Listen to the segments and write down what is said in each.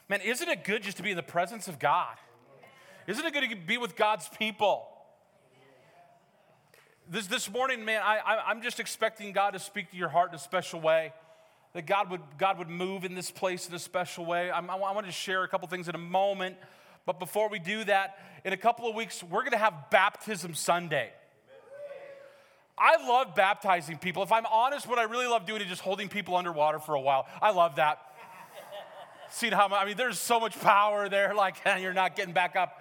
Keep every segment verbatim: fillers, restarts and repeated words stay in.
Man, isn't it good just to be in the presence of God? Isn't it good to be with God's people? This this morning, man, I, I, I'm just expecting God to speak to your heart in a special way. That God would God would move in this place in a special way. I'm, I want to share a couple things in a moment. But before we do that, in a couple of weeks, we're going to have Baptism Sunday. I love baptizing people. If I'm honest, what I really love doing is just holding people underwater for a while. I love that. Seeing how, I mean, there's so much power there, like, and you're not getting back up.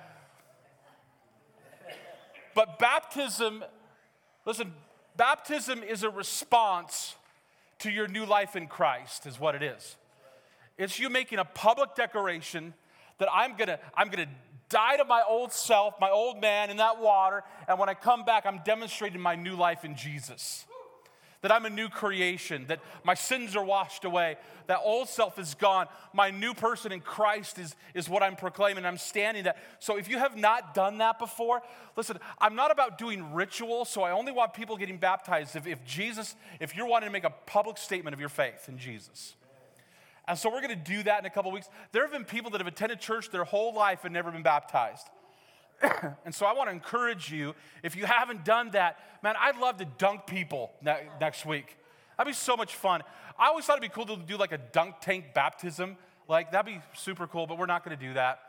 But baptism, listen, baptism is a response to your new life in Christ, is what it is. It's you making a public declaration that I'm gonna, I'm gonna die to my old self, my old man in that water, and when I come back, I'm demonstrating my new life in Jesus. That I'm a new creation, that my sins are washed away, that old self is gone. My new person in Christ is, is what I'm proclaiming. I'm standing that. So if you have not done that before, listen, I'm not about doing rituals, so I only want people getting baptized if, if Jesus, if you're wanting to make a public statement of your faith in Jesus. And so we're going to do that in a couple of weeks. There have been people that have attended church their whole life and never been baptized. And so I want to encourage you, if you haven't done that, man, I'd love to dunk people ne- next week. That'd be so much fun. I always thought it'd be cool to do like a dunk tank baptism. Like, that'd be super cool, but we're not going to do that.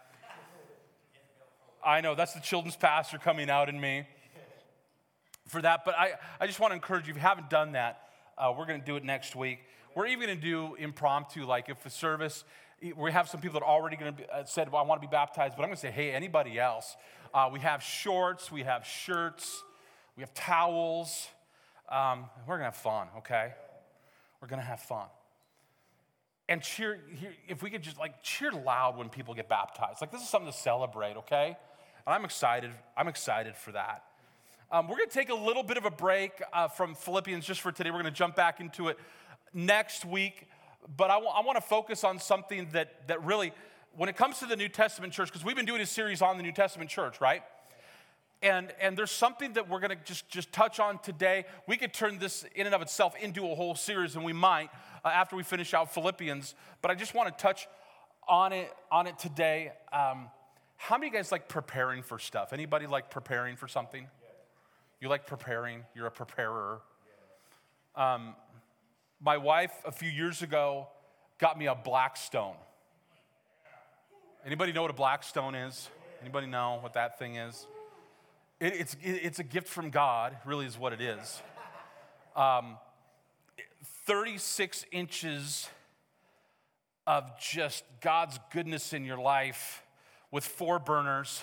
I know, that's the children's pastor coming out in me for that. But I, I just want to encourage you, if you haven't done that, uh, we're going to do it next week. We're even going to do impromptu, like if the service, we have some people that are already going to be, uh, said, well, I want to be baptized, but I'm going to say, hey, anybody else? Uh, we have shorts, we have shirts, we have towels. Um, we're going to have fun, okay? We're going to have fun. And cheer, if we could just like cheer loud when people get baptized. Like, this is something to celebrate, okay? And I'm excited. I'm excited for that. Um, we're going to take a little bit of a break uh, from Philippians just for today. We're going to jump back into it next week. But I, w- I want to focus on something that, that really, when it comes to the New Testament church, because we've been doing a series on the New Testament church, right? And, and there's something that we're going to just, just touch on today. We could turn this in and of itself into a whole series, and we might uh, after we finish out Philippians. But I just want to touch on it on it today. Um, how many of you guys like preparing for stuff? Anybody like preparing for something? You like preparing? You're a preparer. Um, my wife, a few years ago, got me a Blackstone. Anybody know what a Blackstone is? Anybody know what that thing is? It, it's, it, it's a gift from God, really is what it is. Um, thirty-six inches of just God's goodness in your life with four burners.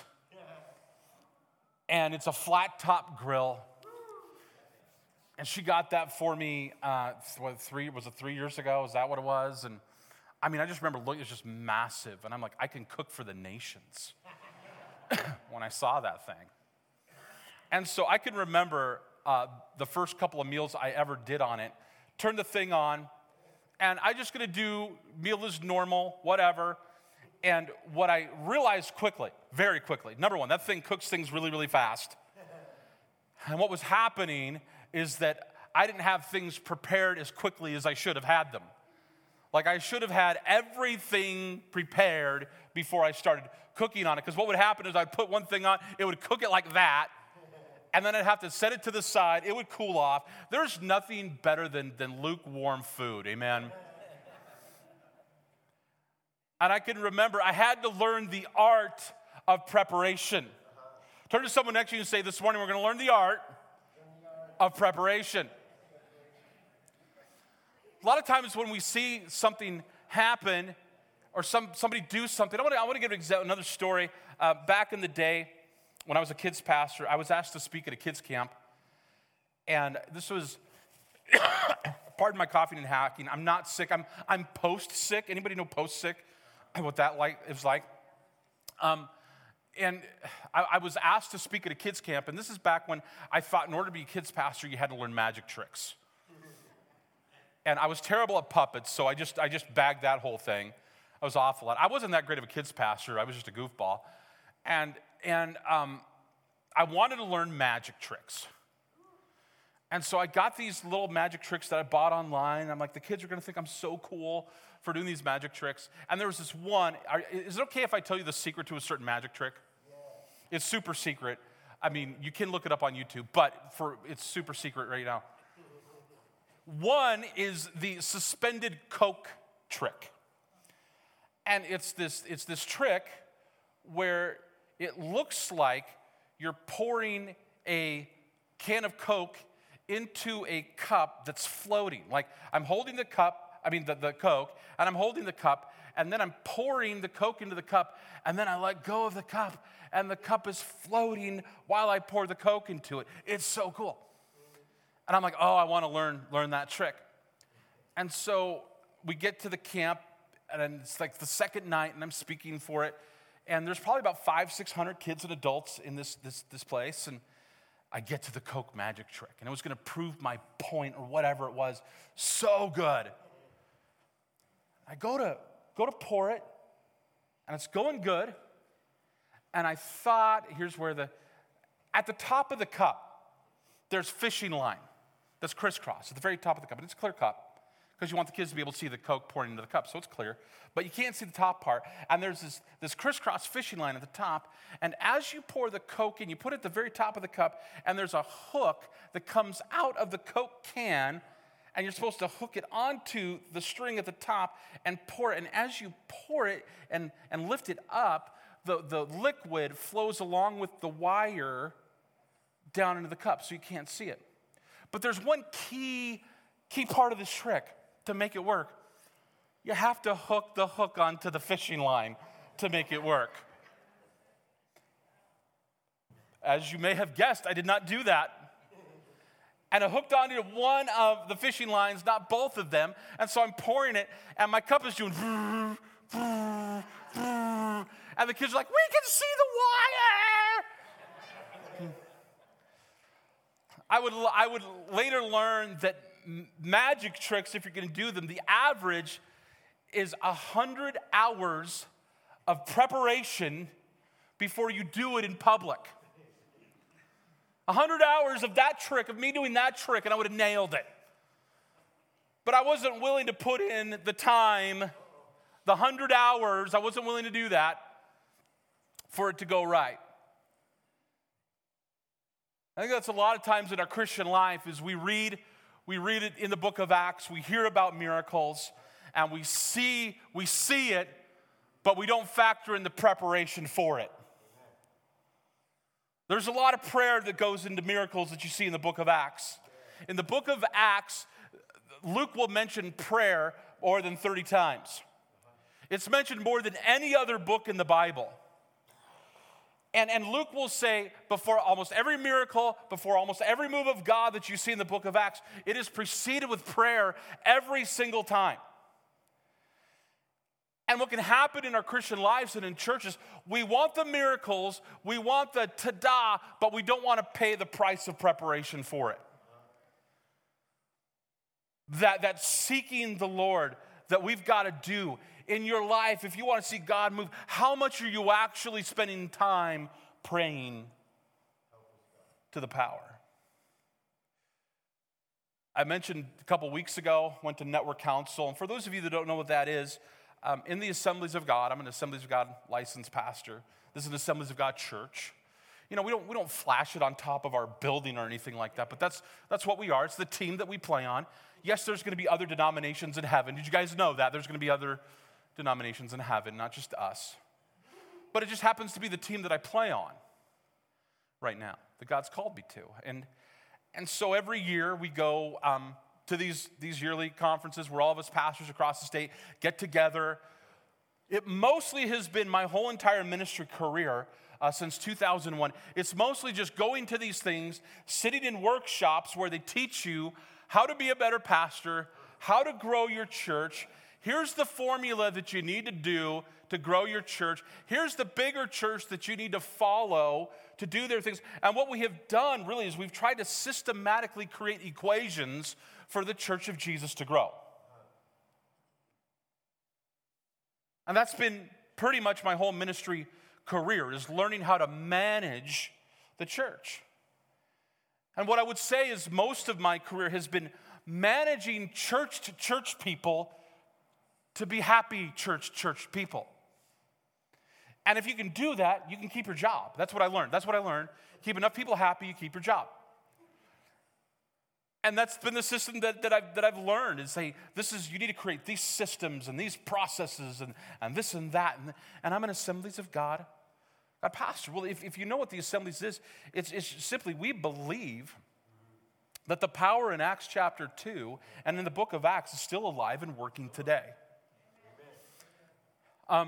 And it's a flat top grill. And she got that for me, uh, what, three, was it three years ago? Is that what it was? And I mean, I just remember looking, it was just massive. And I'm like, I can cook for the nations when I saw that thing. And so I can remember uh, the first couple of meals I ever did on it. Turned the thing on, and I just going to do meal as normal, whatever. And what I realized quickly, very quickly, number one, that thing cooks things really, really fast. And what was happening is that I didn't have things prepared as quickly as I should have had them. Like, I should have had everything prepared before I started cooking on it. Because what would happen is I'd put one thing on, it would cook it like that, and then I'd have to set it to the side. It would cool off. There's nothing better than, than lukewarm food, amen? And I can remember I had to learn the art of preparation. Turn to someone next to you and say, this morning we're going to learn the art of preparation. A lot of times when we see something happen or some somebody do something, I want to, I want to give an exa- another story. Uh, back in the day when I was a kids pastor, I was asked to speak at a kids camp. And this was, pardon my coughing and hacking, I'm not sick. I'm, I'm post-sick. Anybody know post-sick? What that like is like? Um, and I, I was asked to speak at a kids camp, and this is back when I thought in order to be a kids pastor, you had to learn magic tricks. And I was terrible at puppets, so I just I just bagged that whole thing. I was awful at it. I wasn't that great of a kids pastor. I was just a goofball. And, and um, I wanted to learn magic tricks. And so I got these little magic tricks that I bought online. I'm like, the kids are going to think I'm so cool for doing these magic tricks. And there was this one. Are, is it okay if I tell you the secret to a certain magic trick? Yeah. It's super secret. I mean, you can look it up on YouTube, but for it's super secret right now. One is the suspended Coke trick. And it's this, it's this trick where it looks like you're pouring a can of Coke into a cup that's floating. Like I'm holding the cup, I mean the, the Coke, and I'm holding the cup, and then I'm pouring the Coke into the cup, and then I let go of the cup, and the cup is floating while I pour the Coke into it. It's so cool. And I'm like, oh, I want to learn, learn that trick. And so we get to the camp, and it's like the second night, and I'm speaking for it, and there's probably about five, six hundred kids and adults in this, this, this place, and I get to the Coke magic trick, and it was going to prove my point or whatever it was. So good. I go to go to pour it, and it's going good. And I thought, here's where the, at the top of the cup, there's fishing line that's crisscross at the very top of the cup. And it's a clear cup because you want the kids to be able to see the Coke pouring into the cup, so it's clear. But you can't see the top part. And there's this, this crisscross fishing line at the top. And as you pour the Coke in, you put it at the very top of the cup, and there's a hook that comes out of the Coke can, and you're supposed to hook it onto the string at the top and pour it. And as you pour it and, and lift it up, the, the liquid flows along with the wire down into the cup, so you can't see it. But there's one key, key part of this trick to make it work. You have to hook the hook onto the fishing line to make it work. As you may have guessed, I did not do that. And I hooked onto one of the fishing lines, not both of them. And so I'm pouring it, and my cup is doing... And the kids are like, we can see the wire! I would, I would later learn that magic tricks, if you're going to do them, the average is one hundred hours of preparation before you do it in public. one hundred hours of that trick, of me doing that trick, and I would have nailed it. But I wasn't willing to put in the time, the one hundred hours, I wasn't willing to do that for it to go right. I think that's a lot of times in our Christian life is we read, we read it in the book of Acts, we hear about miracles, and we see, we see it, but we don't factor in the preparation for it. There's a lot of prayer that goes into miracles that you see in the book of Acts. In the book of Acts, Luke will mention prayer more than thirty times. It's mentioned more than any other book in the Bible. And, and Luke will say, before almost every miracle, before almost every move of God that you see in the book of Acts, it is preceded with prayer every single time. And what can happen in our Christian lives and in churches, we want the miracles, we want the ta-da, but we don't want to pay the price of preparation for it. That, that seeking the Lord that we've got to do in your life, if you want to see God move, how much are you actually spending time praying to the power? I mentioned a couple weeks ago, went to Network Council, and for those of you that don't know what that is, um, in the Assemblies of God, I'm an Assemblies of God licensed pastor. This is an Assemblies of God church. You know, we don't we don't flash it on top of our building or anything like that, but that's that's what we are. It's the team that we play on. Yes, there's going to be other denominations in heaven. Did you guys know that? There's going to be other denominations in heaven, not just us. But it just happens to be the team that I play on right now, that God's called me to. And and so every year we go um, to these, these yearly conferences where all of us pastors across the state get together. It mostly has been my whole entire ministry career uh, since two thousand one. It's mostly just going to these things, sitting in workshops where they teach you how to be a better pastor, how to grow your church. Here's the formula that you need to do to grow your church. Here's the bigger church that you need to follow to do their things. And what we have done really is we've tried to systematically create equations for the Church of Jesus to grow. And that's been pretty much my whole ministry career, is learning how to manage the church. And what I would say is most of my career has been managing church-to-church people to be happy church-church people. And if you can do that, you can keep your job. That's what I learned. That's what I learned. Keep enough people happy, you keep your job. And that's been the system that, that, I've, that I've learned is say, this is, you need to create these systems and these processes and, and this and that. And, and I'm in Assemblies of God. God pastor. Well, if, if you know what the Assemblies is, it's, it's simply we believe that the power in Acts chapter two and in the book of Acts is still alive and working today. Um,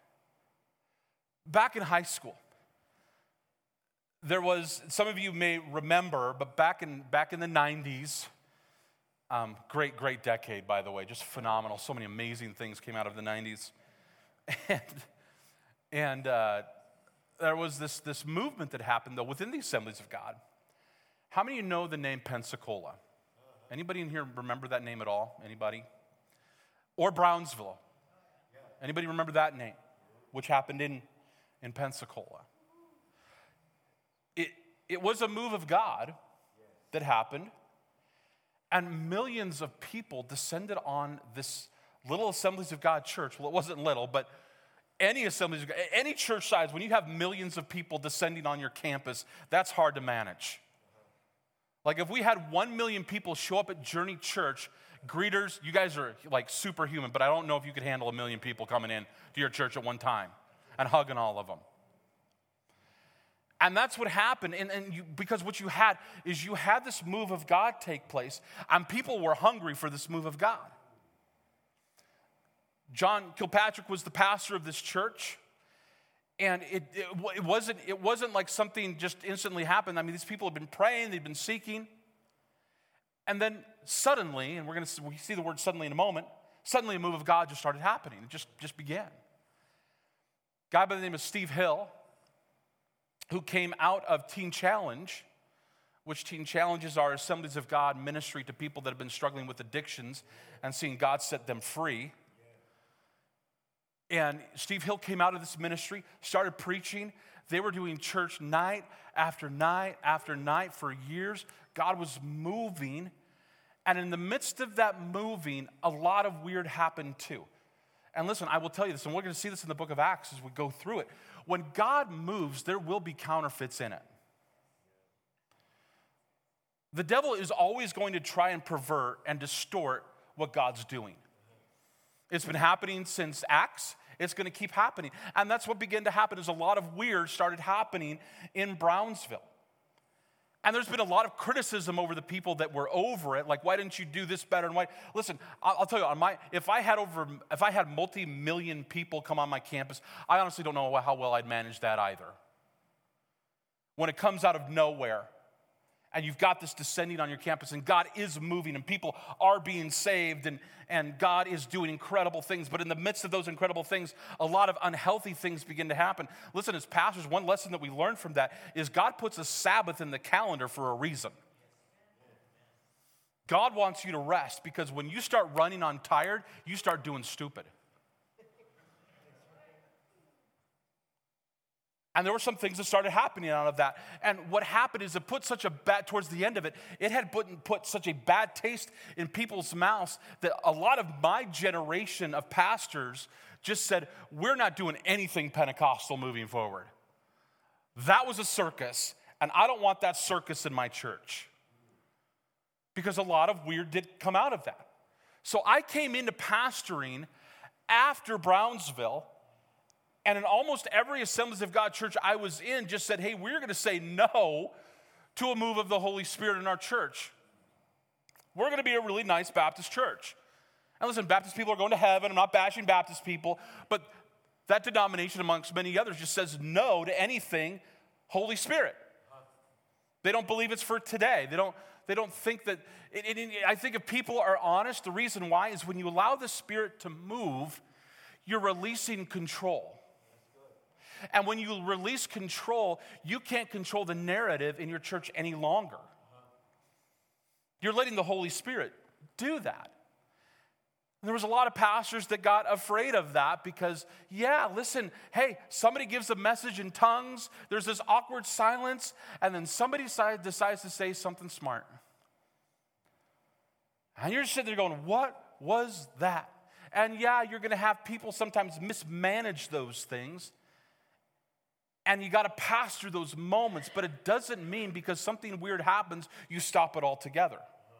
back in high school, there was, some of you may remember, but back in back in the nineties, um, great, great decade, by the way, just phenomenal. So many amazing things came out of the nineties. And, and uh, there was this, this movement that happened, though, within the Assemblies of God. How many of you know the name Pensacola? Anybody in here remember that name at all? Anybody? Or Brownsville? Anybody remember that name, which happened in, in Pensacola? It, it was a move of God that happened, and millions of people descended on this little Assemblies of God church. Well, it wasn't little, but any Assemblies of God, any church size, when you have millions of people descending on your campus, that's hard to manage. Like if we had one million people show up at Journey Church, greeters, you guys are like superhuman, but I don't know if you could handle a million people coming in to your church at one time and hugging all of them. And that's what happened, and, and you, because what you had is you had this move of God take place, and people were hungry for this move of God. John Kilpatrick was the pastor of this church, and it, it, it, wasn't, it wasn't like something just instantly happened. I mean, these people had been praying, they'd been seeking, and then suddenly, and we're going to we see the word suddenly in a moment, suddenly a move of God just started happening. It just, just began. A guy by the name of Steve Hill, who came out of Teen Challenge, which Teen Challenge is our Assemblies of God ministry to people that have been struggling with addictions and seeing God set them free. And Steve Hill came out of this ministry, started preaching. They were doing church night after night after night for years. God was moving. And in the midst of that moving, a lot of weird happened too. And listen, I will tell you this, and we're going to see this in the book of Acts as we go through it. When God moves, there will be counterfeits in it. The devil is always going to try and pervert and distort what God's doing. It's been happening since Acts. It's going to keep happening. And that's what began to happen is a lot of weird started happening in Brownsville. And there's been a lot of criticism over the people that were over it, like, why didn't you do this better? And why? Listen, I'll tell you, on my, if I had over, if I had multi-million people come on my campus, I honestly don't know how well I'd manage that either. When it comes out of nowhere, and you've got this descending on your campus, and God is moving, and people are being saved, and, and God is doing incredible things. But in the midst of those incredible things, a lot of unhealthy things begin to happen. Listen, as pastors, one lesson that we learned from that is God puts a Sabbath in the calendar for a reason. God wants you to rest, because when you start running on tired, you start doing stupid. And there were some things that started happening out of that. And what happened is it put such a bad, towards the end of it, it had put, put such a bad taste in people's mouths that a lot of my generation of pastors just said, we're not doing anything Pentecostal moving forward. That was a circus, and I don't want that circus in my church. Because a lot of weird did come out of that. So I came into pastoring after Brownsville, and in almost every Assemblies of God church I was in just said, hey, we're going to say no to a move of the Holy Spirit in our church. We're going to be a really nice Baptist church. And listen, Baptist people are going to heaven. I'm not bashing Baptist people. But that denomination, amongst many others, just says no to anything Holy Spirit. They don't believe it's for today. They don't, they don't think that, it, it, I think if people are honest, the reason why is when you allow the Spirit to move, you're releasing control. And when you release control, you can't control the narrative in your church any longer. You're letting the Holy Spirit do that. And there was a lot of pastors that got afraid of that because, yeah, listen, hey, somebody gives a message in tongues, there's this awkward silence, and then somebody decide, decides to say something smart. And you're sitting there going, what was that? And yeah, you're going to have people sometimes mismanage those things. And you got to pass through those moments, but it doesn't mean because something weird happens, you stop it altogether.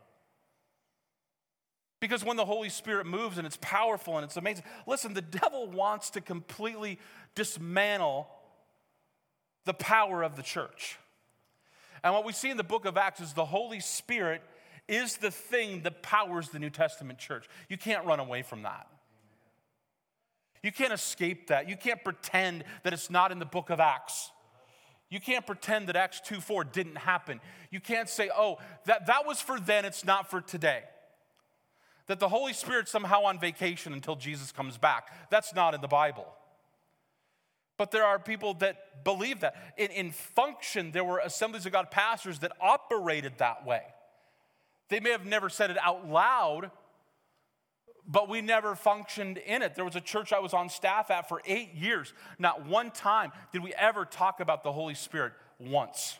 Because when the Holy Spirit moves and it's powerful and it's amazing, listen, the devil wants to completely dismantle the power of the church. And what we see in the book of Acts is the Holy Spirit is the thing that powers the New Testament church. You can't run away from that. You can't escape that. You can't pretend that it's not in the book of Acts. You can't pretend that Acts two four didn't happen. You can't say, oh, that, that was for then, it's not for today. That the Holy Spirit's somehow on vacation until Jesus comes back. That's not in the Bible. But there are people that believe that. In, in function, there were Assemblies of God pastors that operated that way. They may have never said it out loud, but we never functioned in it. There was a church I was on staff at for eight years. Not one time did we ever talk about the Holy Spirit once.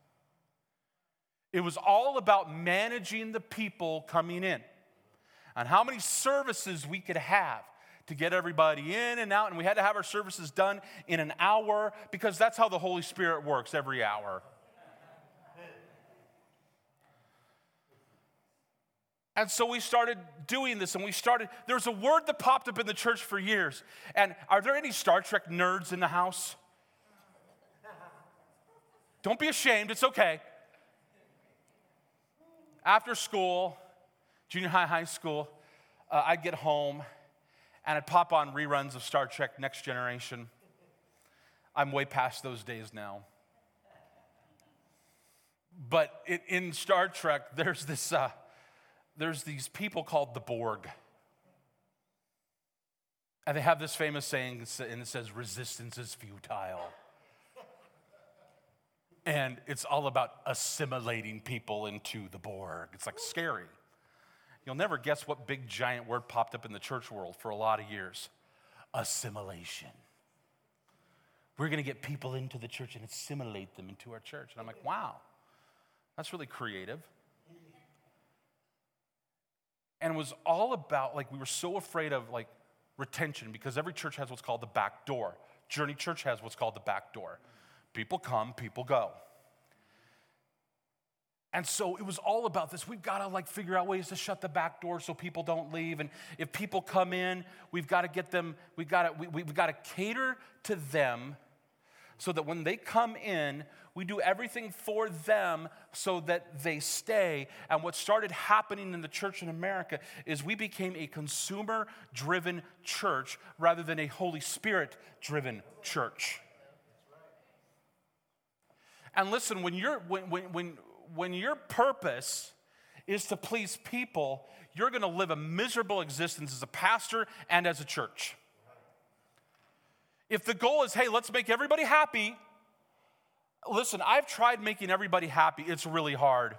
It was all about managing the people coming in and how many services we could have to get everybody in and out. And we had to have our services done in an hour because that's how the Holy Spirit works, every hour. And so we started doing this, and we started, there was a word that popped up in the church for years. And are there any Star Trek nerds in the house? Don't be ashamed, it's okay. After school, junior high, high school, uh, I'd get home, and I'd pop on reruns of Star Trek Next Generation. I'm way past those days now. But it, in Star Trek, there's this... Uh, There's these people called the Borg. And they have this famous saying, and it says, resistance is futile. And it's all about assimilating people into the Borg. It's like scary. You'll never guess what big giant word popped up in the church world for a lot of years. Assimilation. We're going to get people into the church and assimilate them into our church. And I'm like, wow, that's really creative. And it was all about, like, we were so afraid of, like, retention because every church has what's called the back door. Journey Church has what's called the back door. People come, people go. And so it was all about this. We've got to, like, figure out ways to shut the back door so people don't leave. And if people come in, we've got to get them, we've got to, we, we've got to cater to them so that when they come in, we do everything for them so that they stay. And what started happening in the church in America is we became a consumer-driven church rather than a Holy Spirit-driven church. And listen, when you're when when when when your purpose is to please people, you're going to live a miserable existence as a pastor and as a church. If the goal is, hey, let's make everybody happy. Listen, I've tried making everybody happy. It's really hard.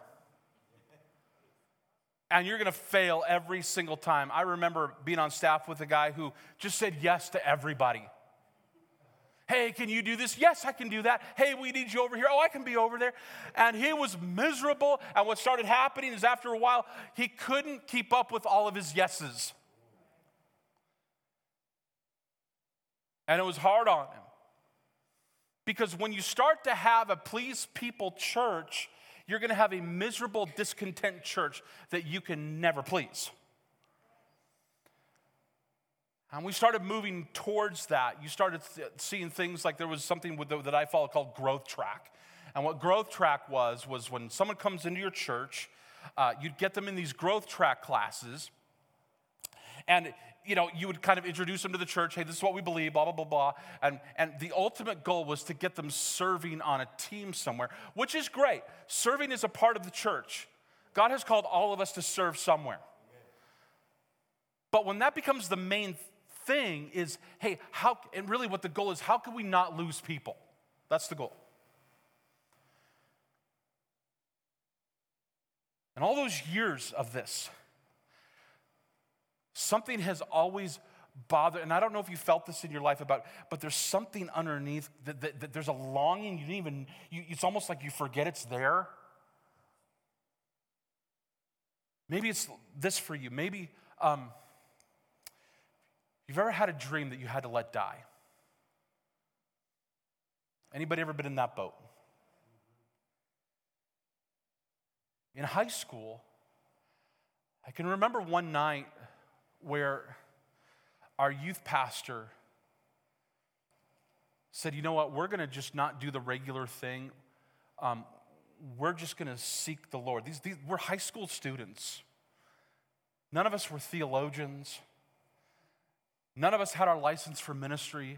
And you're going to fail every single time. I remember being on staff with a guy who just said yes to everybody. Hey, can you do this? Yes, I can do that. Hey, we need you over here. Oh, I can be over there. And he was miserable. And what started happening is after a while, he couldn't keep up with all of his yeses. And it was hard on him. Because when you start to have a please people church, you're going to have a miserable, discontent church that you can never please. And we started moving towards that. You started seeing things like there was something with the, that I follow called Growth Track. And what Growth Track was, was when someone comes into your church, uh, you'd get them in these Growth Track classes. And you know, you would kind of introduce them to the church. Hey, this is what we believe, blah, blah, blah, blah. And, and the ultimate goal was to get them serving on a team somewhere, which is great. Serving is a part of the church. God has called all of us to serve somewhere. But when that becomes the main thing is, hey, how, and really what the goal is, how can we not lose people? That's the goal. And all those years of this, Something has always bothered, and I don't know if you felt this in your life about, but there's something underneath that, that, that there's a longing. You didn't even, you, it's almost like you forget it's there. Maybe it's this for you. Maybe um, you've ever had a dream that you had to let die. Anybody ever been in that boat? In high school, I can remember one night where our youth pastor said, you know what, we're going to just not do the regular thing. Um, we're just going to seek the Lord. These, these, we're high school students. None of us were theologians. None of us had our license for ministry.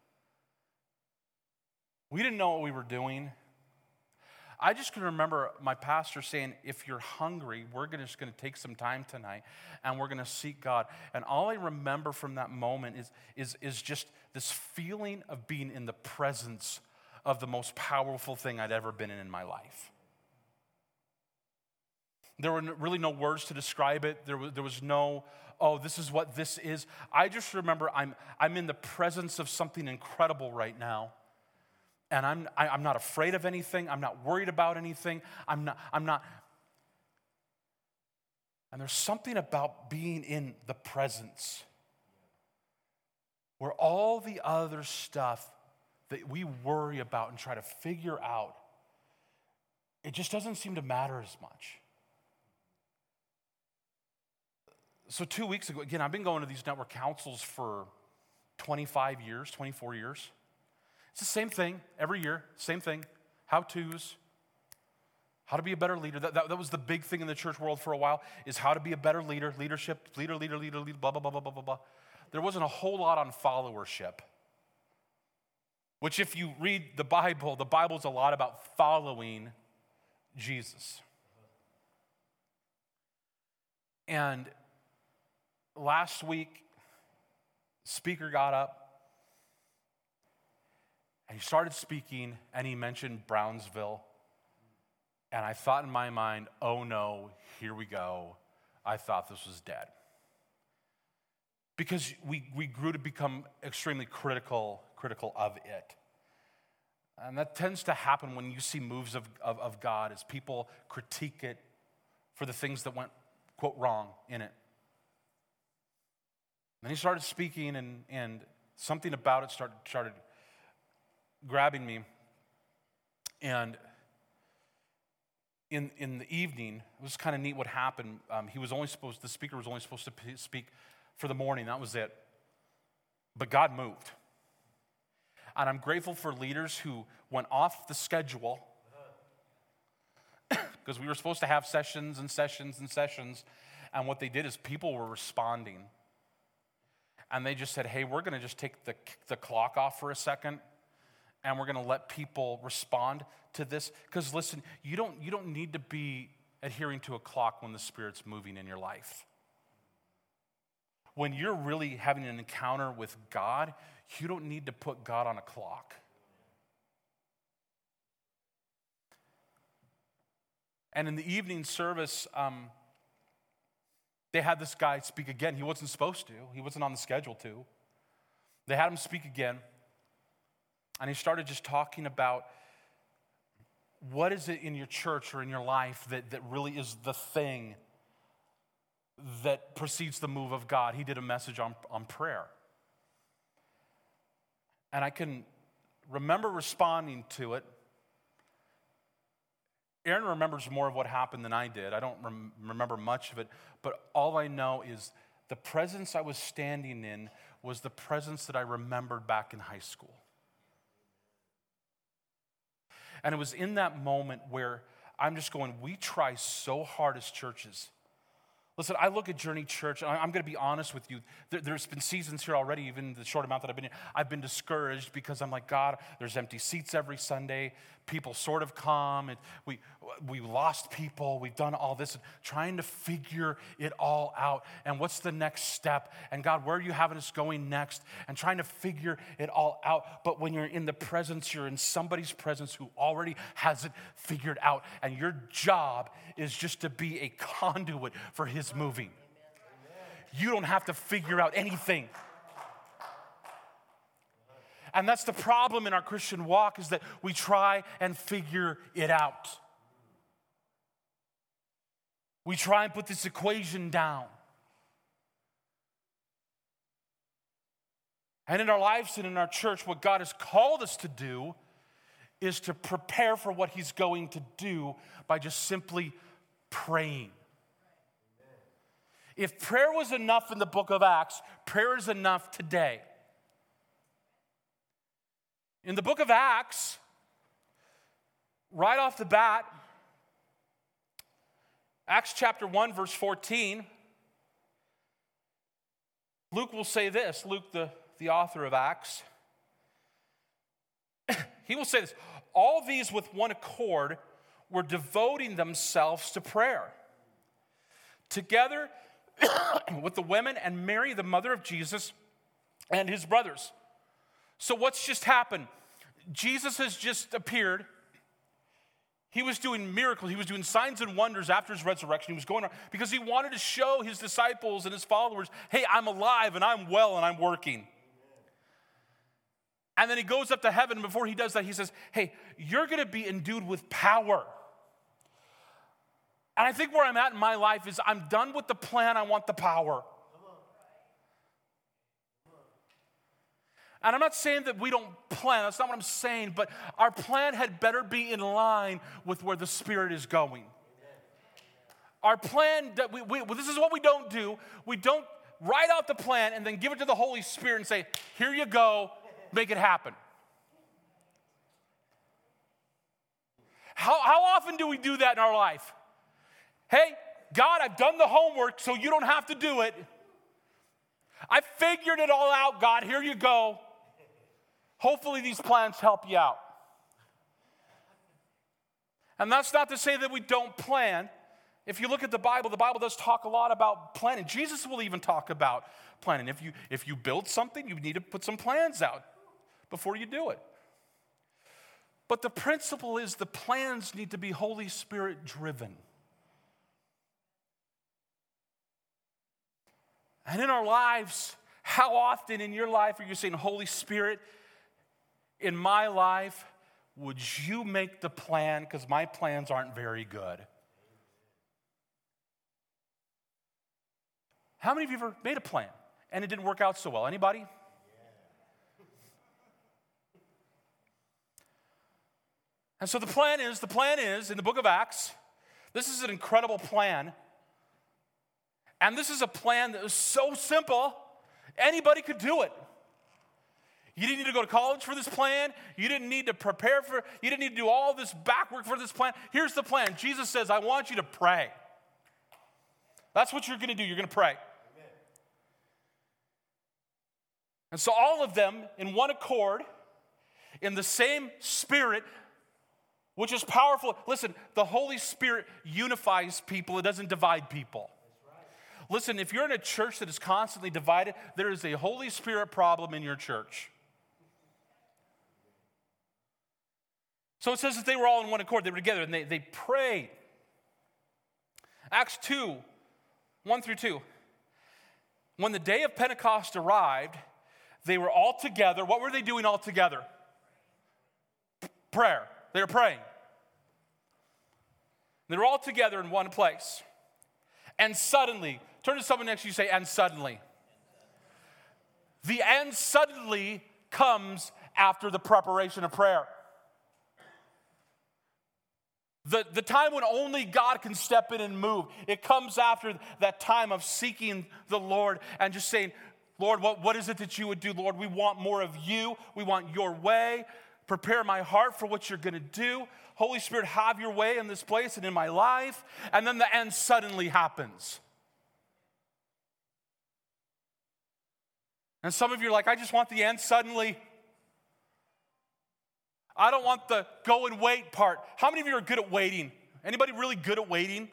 We didn't know what we were doing. I just can remember my pastor saying, if you're hungry, we're gonna, just going to take some time tonight and we're going to seek God. And all I remember from that moment is, is, is just this feeling of being in the presence of the most powerful thing I'd ever been in in my life. There were really no words to describe it. There was, there was no, oh, this is what this is. I just remember I'm, I'm in the presence of something incredible right now. And I'm, I, I'm not afraid of anything. I'm not worried about anything. I'm not, I'm not. And there's something about being in the presence where all the other stuff that we worry about and try to figure out, it just doesn't seem to matter as much. So two weeks ago, again, I've been going to these network councils for twenty-five years, twenty-four years. It's the same thing every year, same thing, how-tos, how to be a better leader. That, that, that was the big thing in the church world for a while, is how to be a better leader, leadership, leader, leader, leader, leader, blah, blah, blah, blah, blah, blah, blah. There wasn't a whole lot on followership, which if you read the Bible, the Bible's a lot about following Jesus. And last week, speaker got up, and he started speaking, and he mentioned Brownsville. And I thought in my mind, oh no, here we go. I thought this was dead. Because we, we grew to become extremely critical, critical of it. And that tends to happen when you see moves of, of, of God, as people critique it for the things that went, quote, wrong in it. Then he started speaking, and, and something about it started, started grabbing me. And in in the evening, it was kind of neat what happened. Um, he was only supposed, the speaker was only supposed to speak for the morning. That was it. But God moved. And I'm grateful for leaders who went off the schedule, because we were supposed to have sessions and sessions and sessions. And what they did is people were responding. And they just said, hey, we're going to just take the, the clock off for a second, and we're going to let people respond to this. Because listen, you don't, you don't need to be adhering to a clock when the Spirit's moving in your life. When you're really having an encounter with God, you don't need to put God on a clock. And in the evening service, um, they had this guy speak again. He wasn't supposed to. He wasn't on the schedule to. They had him speak again. And he started just talking about what is it in your church or in your life that, that really is the thing that precedes the move of God. He did a message on, on prayer. And I can remember responding to it. Aaron remembers more of what happened than I did. I don't rem- remember much of it, but all I know is the presence I was standing in was the presence that I remembered back in high school. And it was in that moment where I'm just going, we try so hard as churches. Listen, I look at Journey Church, and I'm going to be honest with you. There, there's been seasons here already, even the short amount that I've been here. I've been discouraged because I'm like, God, there's empty seats every Sunday. People sort of come, and we we lost people. We've done all this, and trying to figure it all out. And what's the next step? And God, where are you having us going next? And trying to figure it all out. But when you're in the presence, you're in somebody's presence who already has it figured out. And your job is just to be a conduit for His moving. you don't have to figure out anything. And that's the problem in our Christian walk, is that we try and figure it out. We try and put this equation down. And in our lives and in our church, what God has called us to do is to prepare for what he's going to do by just simply praying. If prayer was enough in the book of Acts, prayer is enough today. In the book of Acts, right off the bat, Acts chapter one, verse fourteen, Luke will say this, Luke, the, the author of Acts, he will say this, all these with one accord were devoting themselves to prayer, together with the women and Mary, the mother of Jesus, and his brothers. So what's just happened? Jesus has just appeared. He was doing miracles. He was doing signs and wonders after his resurrection. He was going on because he wanted to show his disciples and his followers, hey, I'm alive and I'm well and I'm working. And then he goes up to heaven, and before he does that, he says, hey, you're going to be endued with power. And I think where I'm at in my life is I'm done with the plan, I want the power. And I'm not saying that we don't plan, that's not what I'm saying, but our plan had better be in line with where the Spirit is going. Our plan, that we, we well, this is what we don't do. We don't write out the plan and then give it to the Holy Spirit and say, here you go, make it happen. How, how often do we do that in our life? Hey, God, I've done the homework so you don't have to do it. I figured it all out, God, here you go. Hopefully these plans help you out. And that's not to say that we don't plan. If you look at the Bible, the Bible does talk a lot about planning. Jesus will even talk about planning. If you, if you build something, you need to put some plans out before you do it. But the principle is the plans need to be Holy Spirit driven. And in our lives, how often in your life are you saying, Holy Spirit, in my life, would you make the plan? Because my plans aren't very good. How many of you ever made a plan and it didn't work out so well? Anybody? And so the plan is, the plan is, in the book of Acts, this is an incredible plan. And this is a plan that is so simple, anybody could do it. You didn't need to go to college for this plan. You didn't need to prepare for, you didn't need to do all this back work for this plan. Here's the plan. Jesus says, I want you to pray. That's what you're going to do. You're going to pray. Amen. And so all of them in one accord, in the same Spirit, which is powerful. Listen, the Holy Spirit unifies people. It doesn't divide people. Listen, if you're in a church that is constantly divided, there is a Holy Spirit problem in your church. So it says that they were all in one accord. They were together and they, they prayed. Acts two, one through two. When the day of Pentecost arrived, they were all together. What were they doing all together? Prayer. They were praying. They were all together in one place. And suddenly, turn to someone next to you and say, and suddenly. The and suddenly comes after the preparation of prayer. The, the time when only God can step in and move. It comes after that time of seeking the Lord and just saying, Lord, what, what is it that you would do? Lord, we want more of you. We want your way. Prepare my heart for what you're going to do. Holy Spirit, have your way in this place and in my life. And then the end suddenly happens. And some of you are like, I just want the end suddenly. I don't want the go and wait part. How many of you are good at waiting? Anybody really good at waiting?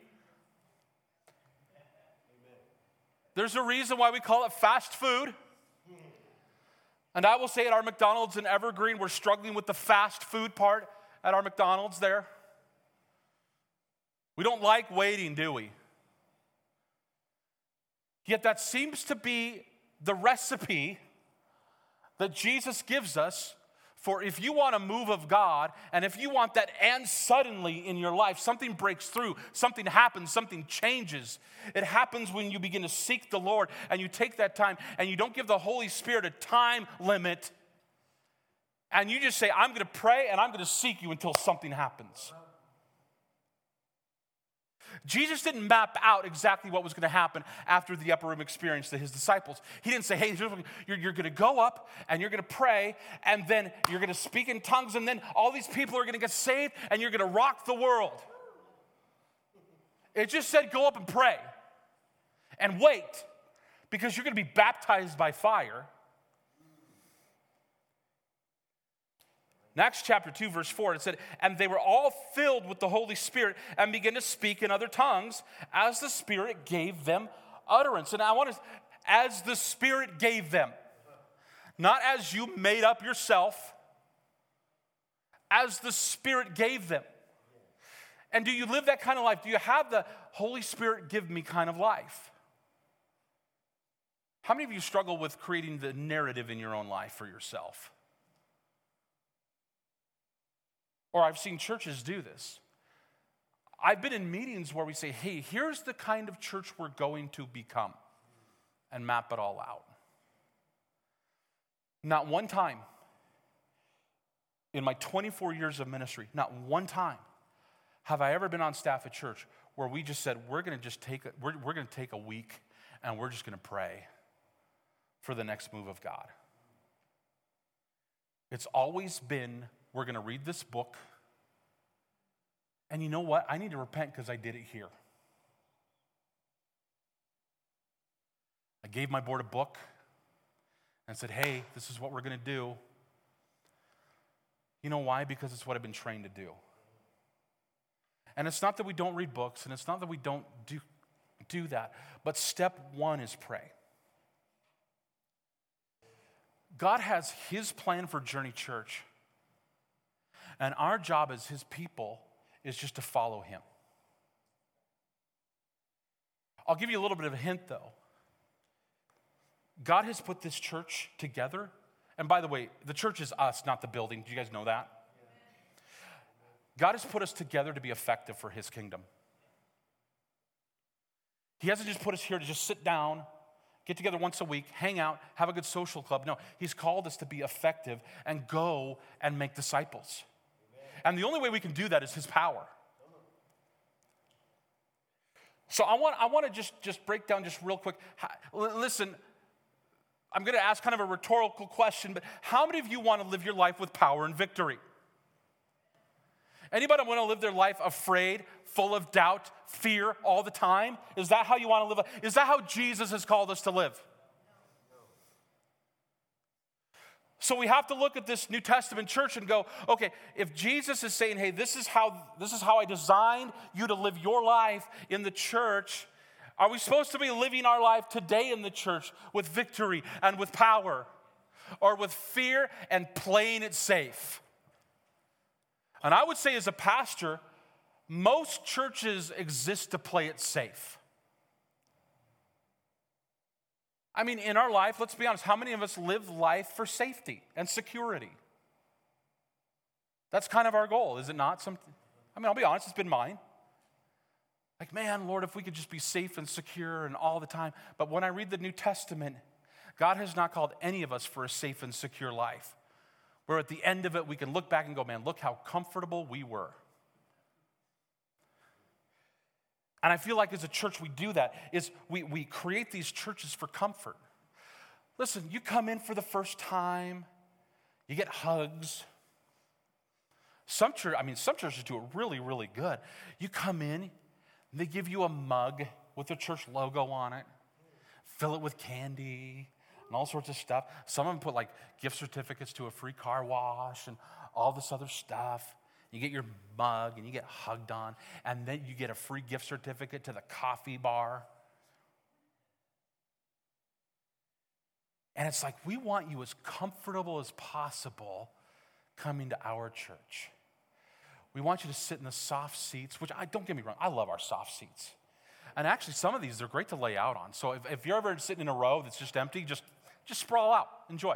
There's a reason why we call it fast food. And I will say at our McDonald's in Evergreen, we're struggling with the fast food part at our McDonald's there. We don't like waiting, do we? Yet that seems to be the recipe that Jesus gives us for if you want a move of God, and if you want that and suddenly in your life, something breaks through, something happens, something changes. It happens when you begin to seek the Lord and you take that time and you don't give the Holy Spirit a time limit and you just say, I'm going to pray and I'm going to seek you until something happens. Jesus didn't map out exactly what was going to happen after the upper room experience to his disciples. He didn't say, hey, you're, you're going to go up and you're going to pray and then you're going to speak in tongues and then all these people are going to get saved and you're going to rock the world. It just said go up and pray and wait because you're going to be baptized by fire. In Acts chapter two, verse four, it said, and they were all filled with the Holy Spirit and began to speak in other tongues as the Spirit gave them utterance. And I want to, as the Spirit gave them, not as you made up yourself, as the Spirit gave them. And do you live that kind of life? Do you have the Holy Spirit give me kind of life? How many of you struggle with creating the narrative in your own life for yourself? Or I've seen churches do this. I've been in meetings where we say, hey, here's the kind of church we're going to become, and map it all out. Not one time in my twenty-four years of ministry, not one time have I ever been on staff at church where we just said, we're going to just take a, we're, we're going to take a week and we're just going to pray for the next move of God. It's always been, we're going to read this book. And you know what? I need to repent because I did it here. I gave my board a book and said, hey, this is what we're going to do. You know why? Because it's what I've been trained to do. And it's not that we don't read books, and it's not that we don't do, do that. But step one is pray. God has his plan for Journey Church. And our job as his people is just to follow him. I'll give you a little bit of a hint, though. God has put this church together. And by the way, the church is us, not the building. Do you guys know that? God has put us together to be effective for his kingdom. He hasn't just put us here to just sit down, get together once a week, hang out, have a good social club. No, he's called us to be effective and go and make disciples. And the only way we can do that is his power. So I want, I want to just, just break down just real quick. Listen, I'm going to ask kind of a rhetorical question, but how many of you want to live your life with power and victory? Anybody want to live their life afraid, full of doubt, fear all the time? Is that how you want to live? Is that how Jesus has called us to live? So we have to look at this New Testament church and go, okay, if Jesus is saying, hey, this is how this is how I designed you to live your life in the church, are we supposed to be living our life today in the church with victory and with power, or with fear and playing it safe? And I would say as a pastor, most churches exist to play it safe. I mean, in our life, let's be honest, how many of us live life for safety and security? That's kind of our goal, is it not? Some, I mean, I'll be honest, it's been mine. Like, man, Lord, if we could just be safe and secure and all the time. But when I read the New Testament, God has not called any of us for a safe and secure life, where at the end of it, we can look back and go, man, look how comfortable we were. And I feel like as a church, we do that, is we, we create these churches for comfort. Listen, you come in for the first time, you get hugs. Some church, I mean, some churches do it really, really good. You come in, and they give you a mug with the church logo on it, fill it with candy and all sorts of stuff. Some of them put like gift certificates to a free car wash and all this other stuff. You get your mug and you get hugged on, and then you get a free gift certificate to the coffee bar. And it's like, we want you as comfortable as possible coming to our church. We want you to sit in the soft seats, which I don't get me wrong, I love our soft seats. And actually, some of these, they're great to lay out on. So if, if you're ever sitting in a row that's just empty, just, just sprawl out. Enjoy.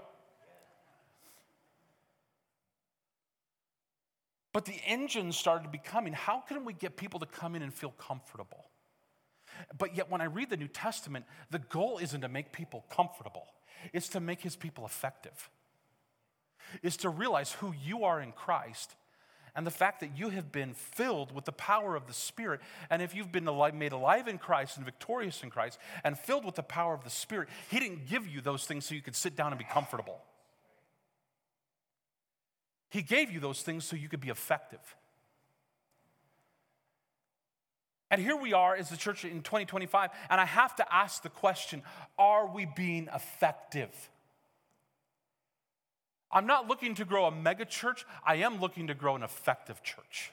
But the engine started becoming, how can we get people to come in and feel comfortable? But yet when I read the New Testament, the goal isn't to make people comfortable. It's to make his people effective. It's to realize who you are in Christ and the fact that you have been filled with the power of the Spirit. And if you've been alive, made alive in Christ and victorious in Christ and filled with the power of the Spirit, he didn't give you those things so you could sit down and be comfortable. He gave you those things so you could be effective. And here we are as the church in twenty twenty-five, and I have to ask the question, are we being effective? I'm not looking to grow a mega church. I am looking to grow an effective church.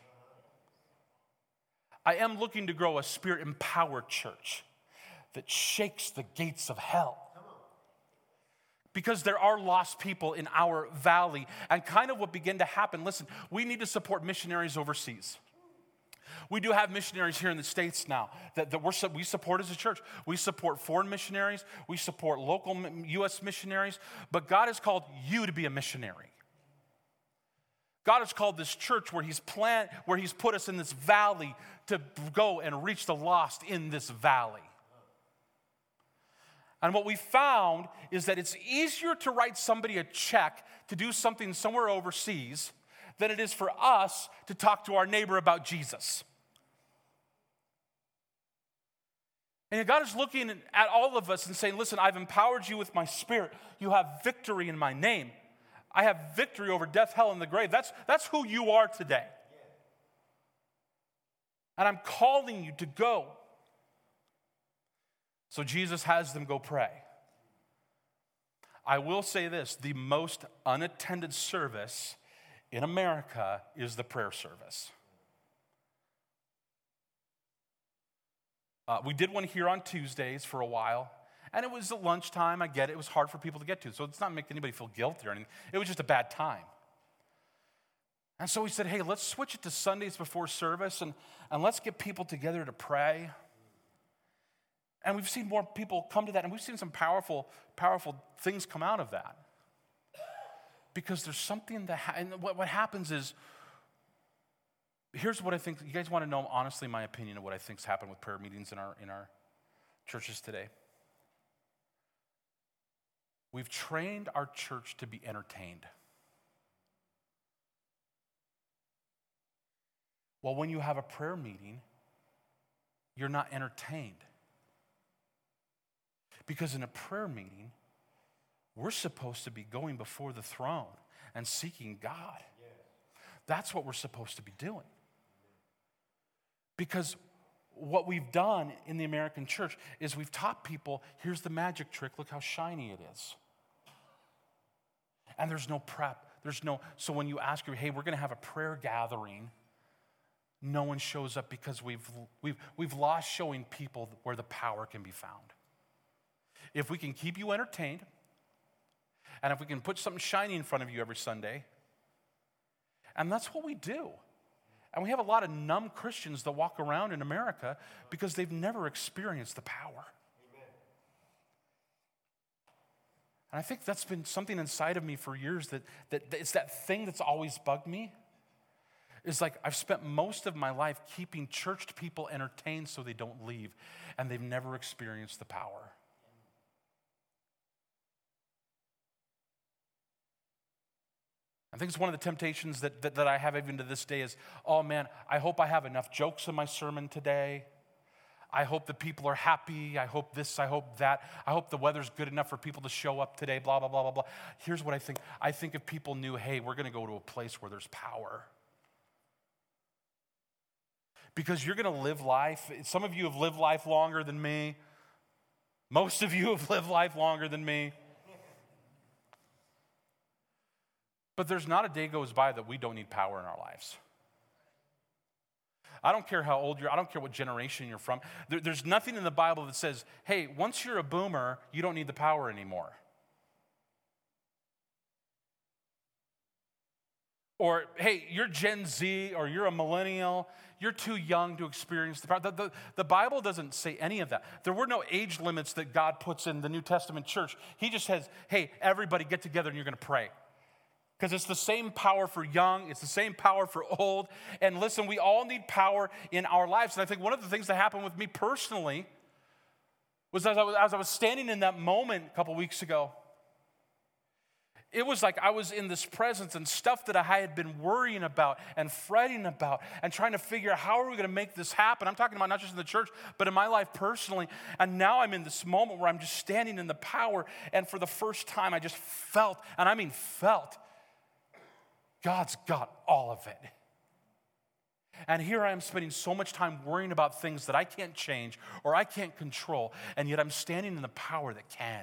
I am looking to grow a Spirit-empowered church that shakes the gates of hell. Because there are lost people in our valley. And kind of what began to happen, listen, we need to support missionaries overseas. We do have missionaries here in the States now that, that we're, we support as a church. We support foreign missionaries. We support local U S missionaries. But God has called you to be a missionary. God has called this church where he's plant, where he's put us in this valley to go and reach the lost in this valley. And what we found is that it's easier to write somebody a check to do something somewhere overseas than it is for us to talk to our neighbor about Jesus. And God is looking at all of us and saying, listen, I've empowered you with my Spirit. You have victory in my name. I have victory over death, hell, and the grave. That's, that's who you are today. And I'm calling you to go. So Jesus has them go pray. I will say this, the most unattended service in America is the prayer service. Uh, we did one here on Tuesdays for a while, and it was at lunchtime. I get it. It was hard for people to get to, so it's not making anybody feel guilty or anything. It was just a bad time. And so we said, hey, let's switch it to Sundays before service, and, and let's get people together to pray. And we've seen more people come to that, and we've seen some powerful, powerful things come out of that. Because there's something that, ha- and what, what happens is, here's what I think, you guys want to know honestly my opinion of what I think's happened with prayer meetings in our, in our churches today. We've trained our church to be entertained. Well, when you have a prayer meeting, you're not entertained. Because in a prayer meeting, we're supposed to be going before the throne and seeking God. Yes. That's what we're supposed to be doing. Because what we've done in the American church is we've taught people, here's the magic trick, look how shiny it is. And there's no prep. There's no, so when you ask her, hey, we're going to have a prayer gathering, no one shows up because we've, we've, we've lost showing people where the power can be found. If we can keep you entertained, and if we can put something shiny in front of you every Sunday, and that's what we do. And we have a lot of numb Christians that walk around in America because they've never experienced the power. Amen. And I think that's been something inside of me for years, that, that, that it's that thing that's always bugged me. It's like I've spent most of my life keeping churched people entertained so they don't leave, and they've never experienced the power. I think it's one of the temptations that, that, that I have even to this day is, oh man, I hope I have enough jokes in my sermon today. I hope the people are happy. I hope this, I hope that. I hope the weather's good enough for people to show up today, blah, blah, blah, blah, blah. Here's what I think. I think if people knew, hey, we're going to go to a place where there's power. Because you're going to live life. Some of you have lived life longer than me. Most of you have lived life longer than me. But there's not a day goes by that we don't need power in our lives. I don't care how old you're, I don't care what generation you're from. There, there's nothing in the Bible that says, hey, once you're a boomer, you don't need the power anymore. Or, hey, you're Gen Z or you're a millennial. You're too young to experience the power. The, the, the Bible doesn't say any of that. There were no age limits that God puts in the New Testament church. He just says, hey, everybody get together and you're going to pray. Because it's the same power for young. It's the same power for old. And listen, we all need power in our lives. And I think one of the things that happened with me personally was as I was, as I was standing in that moment a couple weeks ago, it was like I was in this presence and stuff that I had been worrying about and fretting about and trying to figure out how are we going to make this happen. I'm talking about not just in the church, but in my life personally. And now I'm in this moment where I'm just standing in the power. And for the first time, I just felt, and I mean felt, God's got all of it. And here I am spending so much time worrying about things that I can't change or I can't control. And yet I'm standing in the power that can.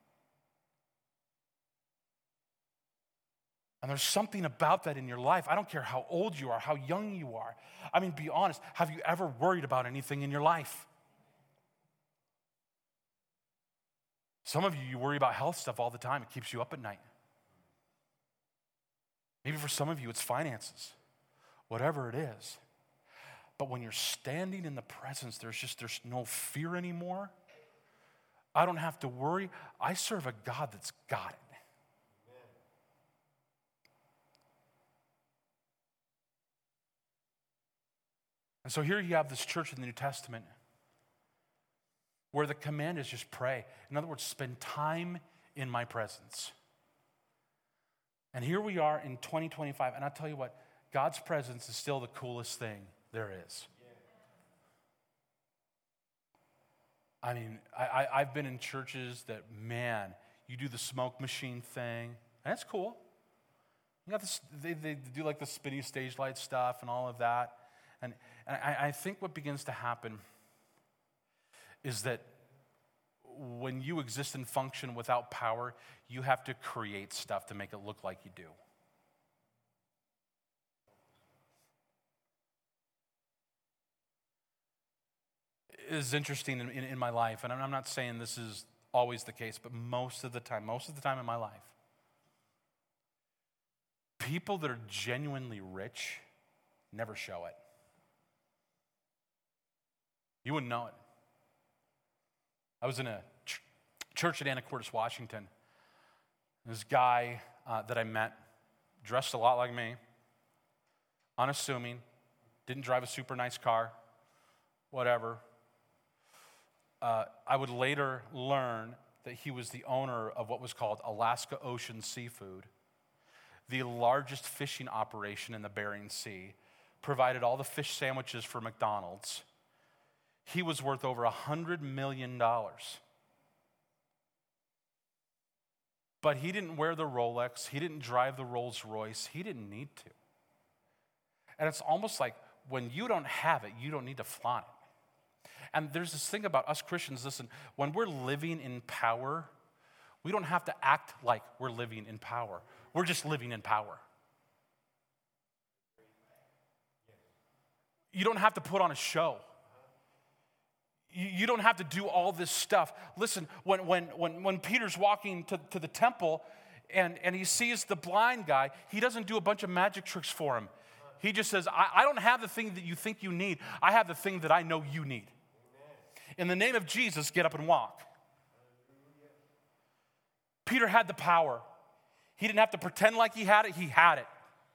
And there's something about that in your life. I don't care how old you are, how young you are. I mean, be honest. Have you ever worried about anything in your life? Some of you, you worry about health stuff all the time. It keeps you up at night. Maybe for some of you, it's finances. Whatever it is. But when you're standing in the presence, there's just, there's no fear anymore. I don't have to worry. I serve a God that's got it. And so here you have this church in the New Testament where the command is just pray. In other words, spend time in my presence. And here we are in twenty twenty-five, and I'll tell you what, God's presence is still the coolest thing there is. I mean, I, I, I've been in churches that, man, you do the smoke machine thing, and it's cool. You got this, they, they do like the spinny stage light stuff and all of that. And, and I, I think what begins to happen is that when you exist and function without power, you have to create stuff to make it look like you do. It is interesting in, in, in my life, and I'm not saying this is always the case, but most of the time, most of the time in my life, people that are genuinely rich never show it. You wouldn't know it. I was in a ch- church in Anacortes, Washington. This guy uh, that I met, dressed a lot like me, unassuming, didn't drive a super nice car, whatever. Uh, I would later learn that he was the owner of what was called Alaska Ocean Seafood, the largest fishing operation in the Bering Sea, provided all the fish sandwiches for McDonald's. He was worth over one hundred million dollars. But he didn't wear the Rolex. He didn't drive the Rolls Royce. He didn't need to. And it's almost like when you don't have it, you don't need to flaunt it. And there's this thing about us Christians, listen, when we're living in power, we don't have to act like we're living in power. We're just living in power. You don't have to put on a show. You don't have to do all this stuff. Listen, when when when, when Peter's walking to, to the temple and, and he sees the blind guy, he doesn't do a bunch of magic tricks for him. He just says, I, I don't have the thing that you think you need. I have the thing that I know you need. In the name of Jesus, get up and walk. Peter had the power. He didn't have to pretend like he had it. He had it.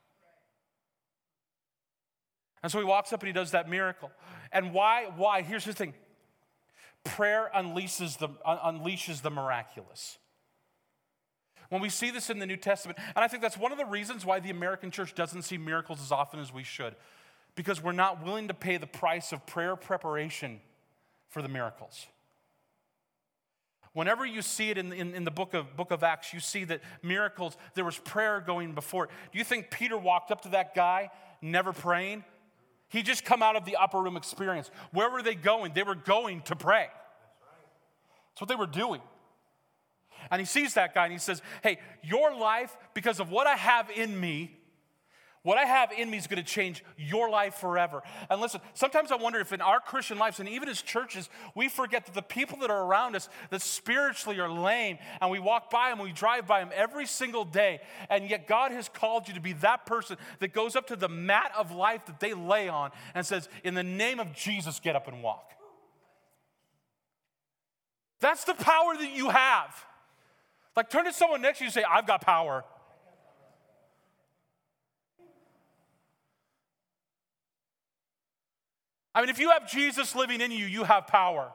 And so he walks up and he does that miracle. And why? Why? Here's the thing. Prayer unleashes the, unleashes the miraculous. When we see this in the New Testament, and I think that's one of the reasons why the American church doesn't see miracles as often as we should, because we're not willing to pay the price of prayer preparation for the miracles. Whenever you see it in, in, in the book of, book of Acts, you see that miracles, there was prayer going before it. Do you think Peter walked up to that guy never praying? He just come out of the upper room experience. Where were they going? They were going to pray. That's what they were doing. And he sees that guy and he says, hey, your life, because of what I have in me, What I have in me is going to change your life forever. And listen, sometimes I wonder if in our Christian lives and even as churches, we forget that the people that are around us that spiritually are lame, and we walk by them, we drive by them every single day, and yet God has called you to be that person that goes up to the mat of life that they lay on and says, in the name of Jesus, get up and walk. That's the power that you have. Like, turn to someone next to you and say, I've got power. I mean, if you have Jesus living in you, you have power.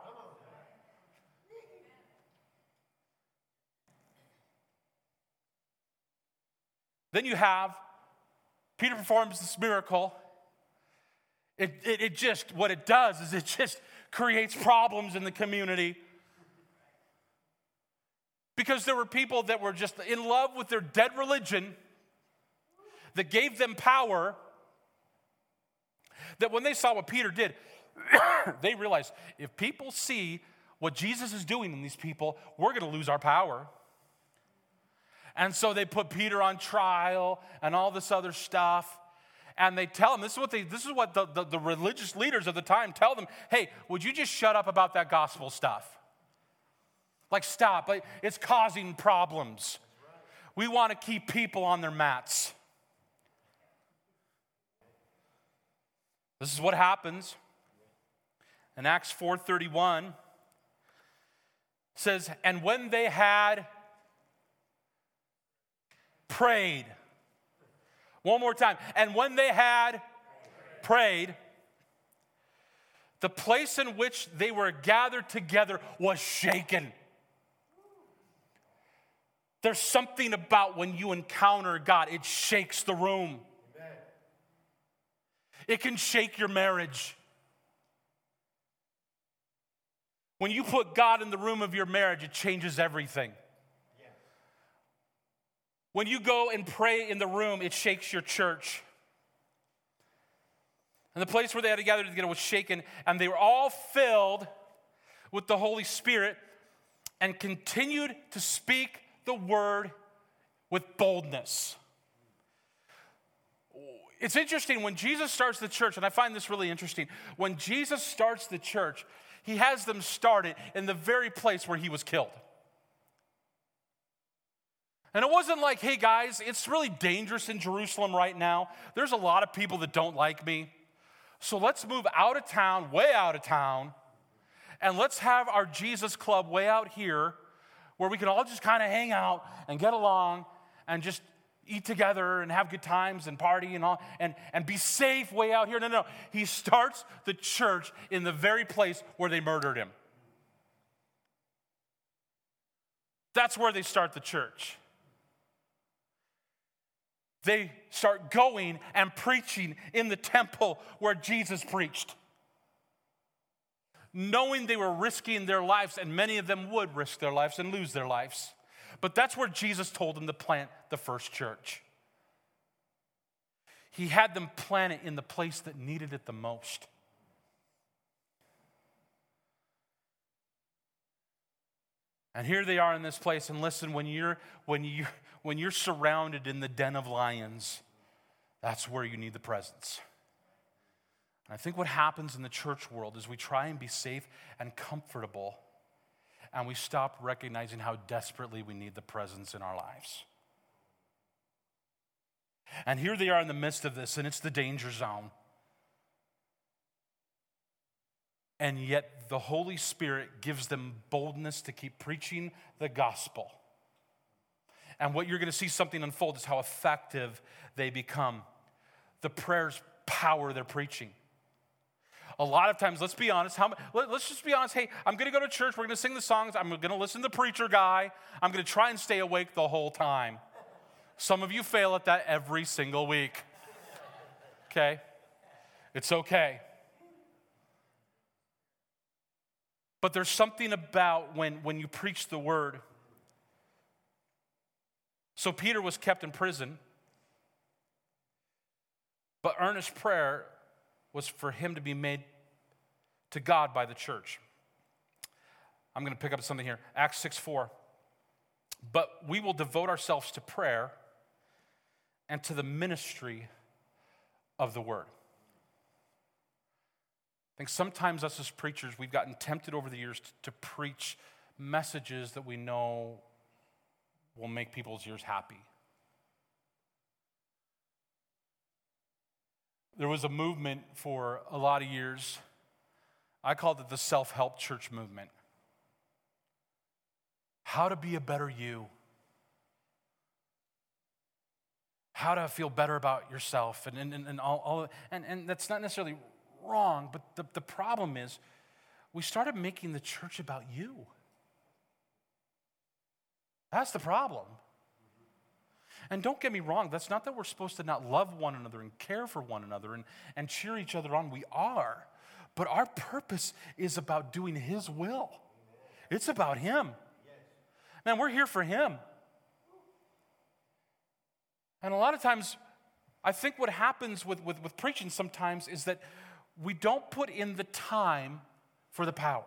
Then you have, Peter performs this miracle. It, it, it just, what it does is it just creates problems in the community. Because there were people that were just in love with their dead religion that gave them power, that when they saw what Peter did, they realized, if people see what Jesus is doing in these people, we're going to lose our power. And so they put Peter on trial and all this other stuff. And they tell him, this is what, they, this is what the, the, the religious leaders of the time tell them, hey, would you just shut up about that gospel stuff? Like, stop. It's causing problems. We want to keep people on their mats. This is what happens. In Acts four thirty-one, says, and when they had prayed, one more time, and when they had prayed, the place in which they were gathered together was shaken. There's something about when you encounter God, it shakes the room. Amen. It can shake your marriage. When you put God in the room of your marriage, it changes everything. Yeah. When you go and pray in the room, it shakes your church. And the place where they had to gather together was shaken, and they were all filled with the Holy Spirit and continued to speak the word with boldness. It's interesting when Jesus starts the church, and I find this really interesting. When Jesus starts the church, he has them start it in the very place where he was killed. And it wasn't like, hey guys, it's really dangerous in Jerusalem right now. There's a lot of people that don't like me. So let's move out of town, way out of town, and let's have our Jesus club way out here where we can all just kind of hang out and get along and just eat together and have good times and party and all and, and be safe way out here. No, no, he starts the church in the very place where they murdered him. That's where they start the church. They start going and preaching in the temple where Jesus preached, knowing they were risking their lives, and many of them would risk their lives and lose their lives. But that's where Jesus told them to plant the first church. He had them plant it in the place that needed it the most. And here they are in this place, and listen, when you're when you when you're surrounded in the den of lions, that's where you need the presence. And I think what happens in the church world is we try and be safe and comfortable, and we stop recognizing how desperately we need the presence in our lives. And here they are in the midst of this, and it's the danger zone. And yet the Holy Spirit gives them boldness to keep preaching the gospel. And what you're going to see something unfold is how effective they become. The prayers power their preaching. A lot of times, let's be honest, how, let's just be honest, hey, I'm going to go to church, we're going to sing the songs, I'm going to listen to the preacher guy, I'm going to try and stay awake the whole time. Some of you fail at that every single week. Okay? It's okay. But there's something about when, when you preach the word. So Peter was kept in prison, but earnest prayer was for him to be made to God by the church. I'm going to pick up something here. Acts six four. But we will devote ourselves to prayer and to the ministry of the word. I think sometimes us as preachers, we've gotten tempted over the years to, to preach messages that we know will make people's ears happy. There was a movement for a lot of years. I called it the self-help church movement. How to be a better you. How to feel better about yourself. And, and, and, all, all, and, and that's not necessarily wrong, but the, the problem is we started making the church about you. That's the problem. And don't get me wrong, that's not that we're supposed to not love one another and care for one another and, and cheer each other on. We are. But our purpose is about doing His will. It's about Him. Man, we're here for Him. And a lot of times, I think what happens with, with, with preaching sometimes is that we don't put in the time for the power.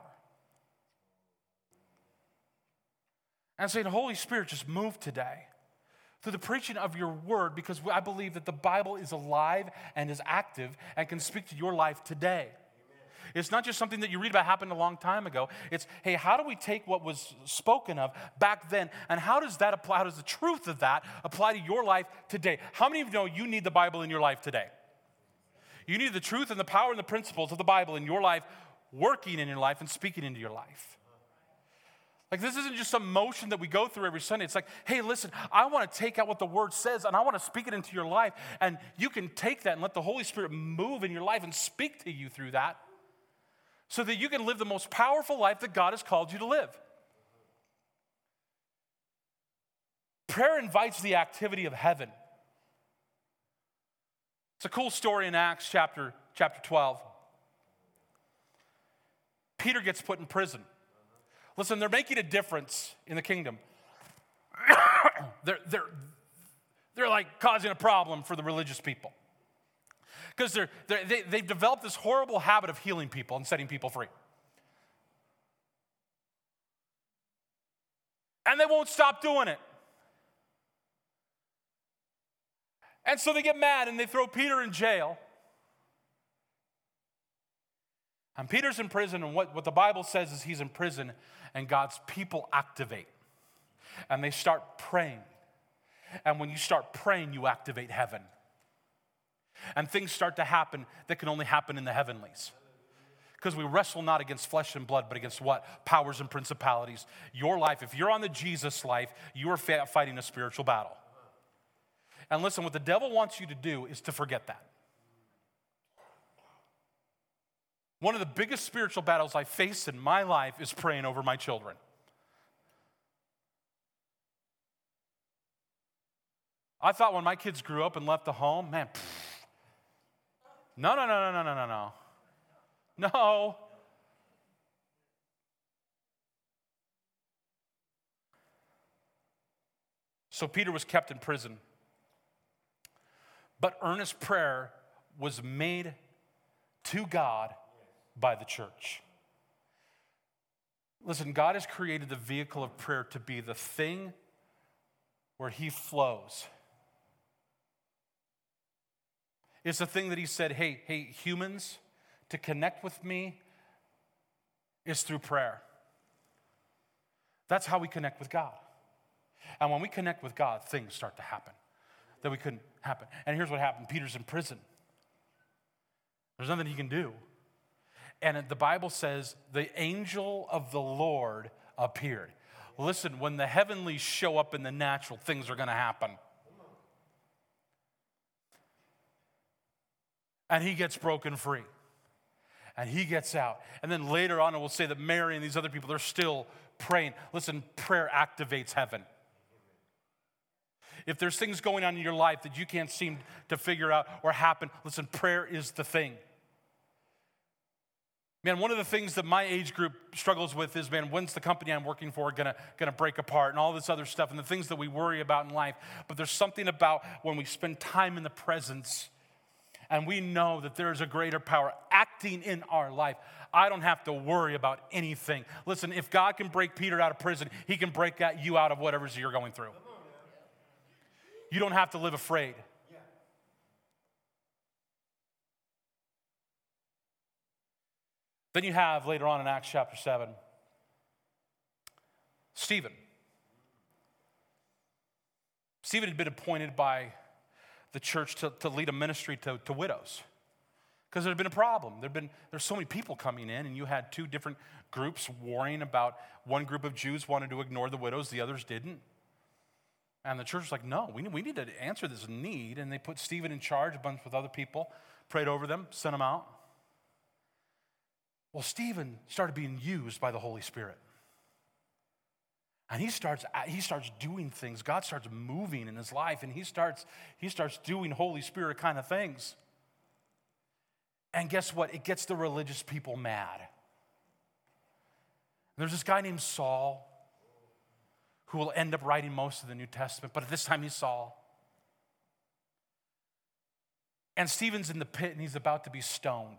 And saying, Holy Spirit, just move today through the preaching of your word, because I believe that the Bible is alive and is active and can speak to your life today. Amen. It's not just something that you read about happened a long time ago. It's, hey, how do we take what was spoken of back then, and how does that apply, how does the truth of that apply to your life today? How many of you know you need the Bible in your life today? You need the truth and the power and the principles of the Bible in your life, working in your life and speaking into your life. Like, this isn't just some motion that we go through every Sunday. It's like, hey, listen, I want to take out what the Word says, and I want to speak it into your life. And you can take that and let the Holy Spirit move in your life and speak to you through that so that you can live the most powerful life that God has called you to live. Prayer invites the activity of heaven. It's a cool story in Acts chapter, chapter twelve. Peter gets put in prison. Listen, they're making a difference in the kingdom. they're, they're, they're like causing a problem for the religious people. Because they're, they're, they, they've developed this horrible habit of healing people and setting people free. And they won't stop doing it. And so they get mad and they throw Peter in jail. And Peter's in prison, and what, what the Bible says is he's in prison, and God's people activate. And they start praying. And when you start praying, you activate heaven. And things start to happen that can only happen in the heavenlies. Because we wrestle not against flesh and blood, but against what? Powers and principalities. Your life, if you're on the Jesus life, you are fighting a spiritual battle. And listen, what the devil wants you to do is to forget that. One of the biggest spiritual battles I face in my life is praying over my children. I thought when my kids grew up and left the home, man, pfft, no, no, no, no, no, no, no, no. No. So Peter was kept in prison. But earnest prayer was made to God by the church. Listen, God has created the vehicle of prayer to be the thing where He flows. It's the thing that He said, hey, hey, humans, to connect with me is through prayer. That's how we connect with God. And when we connect with God, things start to happen that we couldn't happen. And here's what happened. Peter's in prison. There's nothing he can do. And the Bible says the angel of the Lord appeared. Listen, when the heavenlies show up in the natural, things are going to happen. And he gets broken free. And he gets out. And then later on, it will say that Mary and these other people, they're still praying. Listen, prayer activates heaven. If there's things going on in your life that you can't seem to figure out or happen, listen, prayer is the thing. Man, one of the things that my age group struggles with is, man, when's the company I'm working for gonna, gonna break apart and all this other stuff and the things that we worry about in life. But there's something about when we spend time in the presence and we know that there is a greater power acting in our life. I don't have to worry about anything. Listen, if God can break Peter out of prison, He can break you out of whatever you're going through. You don't have to live afraid. Then you have later on in Acts chapter seven, Stephen. Stephen had been appointed by the church to, to lead a ministry to, to widows. Because there had been a problem. There'd been, there's so many people coming in, and you had two different groups warring about, one group of Jews wanted to ignore the widows, the others didn't. And the church was like, no, we need, we need to answer this need. And they put Stephen in charge, a bunch with other people, prayed over them, sent them out. Well, Stephen started being used by the Holy Spirit. And he starts, he starts doing things. God starts moving in his life, and he starts, he starts doing Holy Spirit kind of things. And guess what? It gets the religious people mad. There's this guy named Saul who will end up writing most of the New Testament, but at this time he's Saul. And Stephen's in the pit, and he's about to be stoned.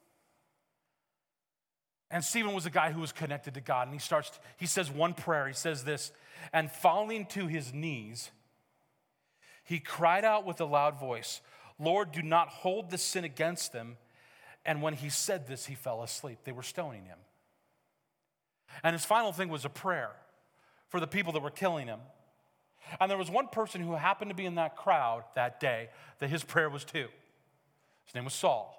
And Stephen was a guy who was connected to God, and he starts, he says one prayer. He says this, and falling to his knees, he cried out with a loud voice, Lord, do not hold this sin against them. And when he said this, he fell asleep. They were stoning him. And his final thing was a prayer for the people that were killing him. And there was one person who happened to be in that crowd that day that his prayer was to. His name was Saul.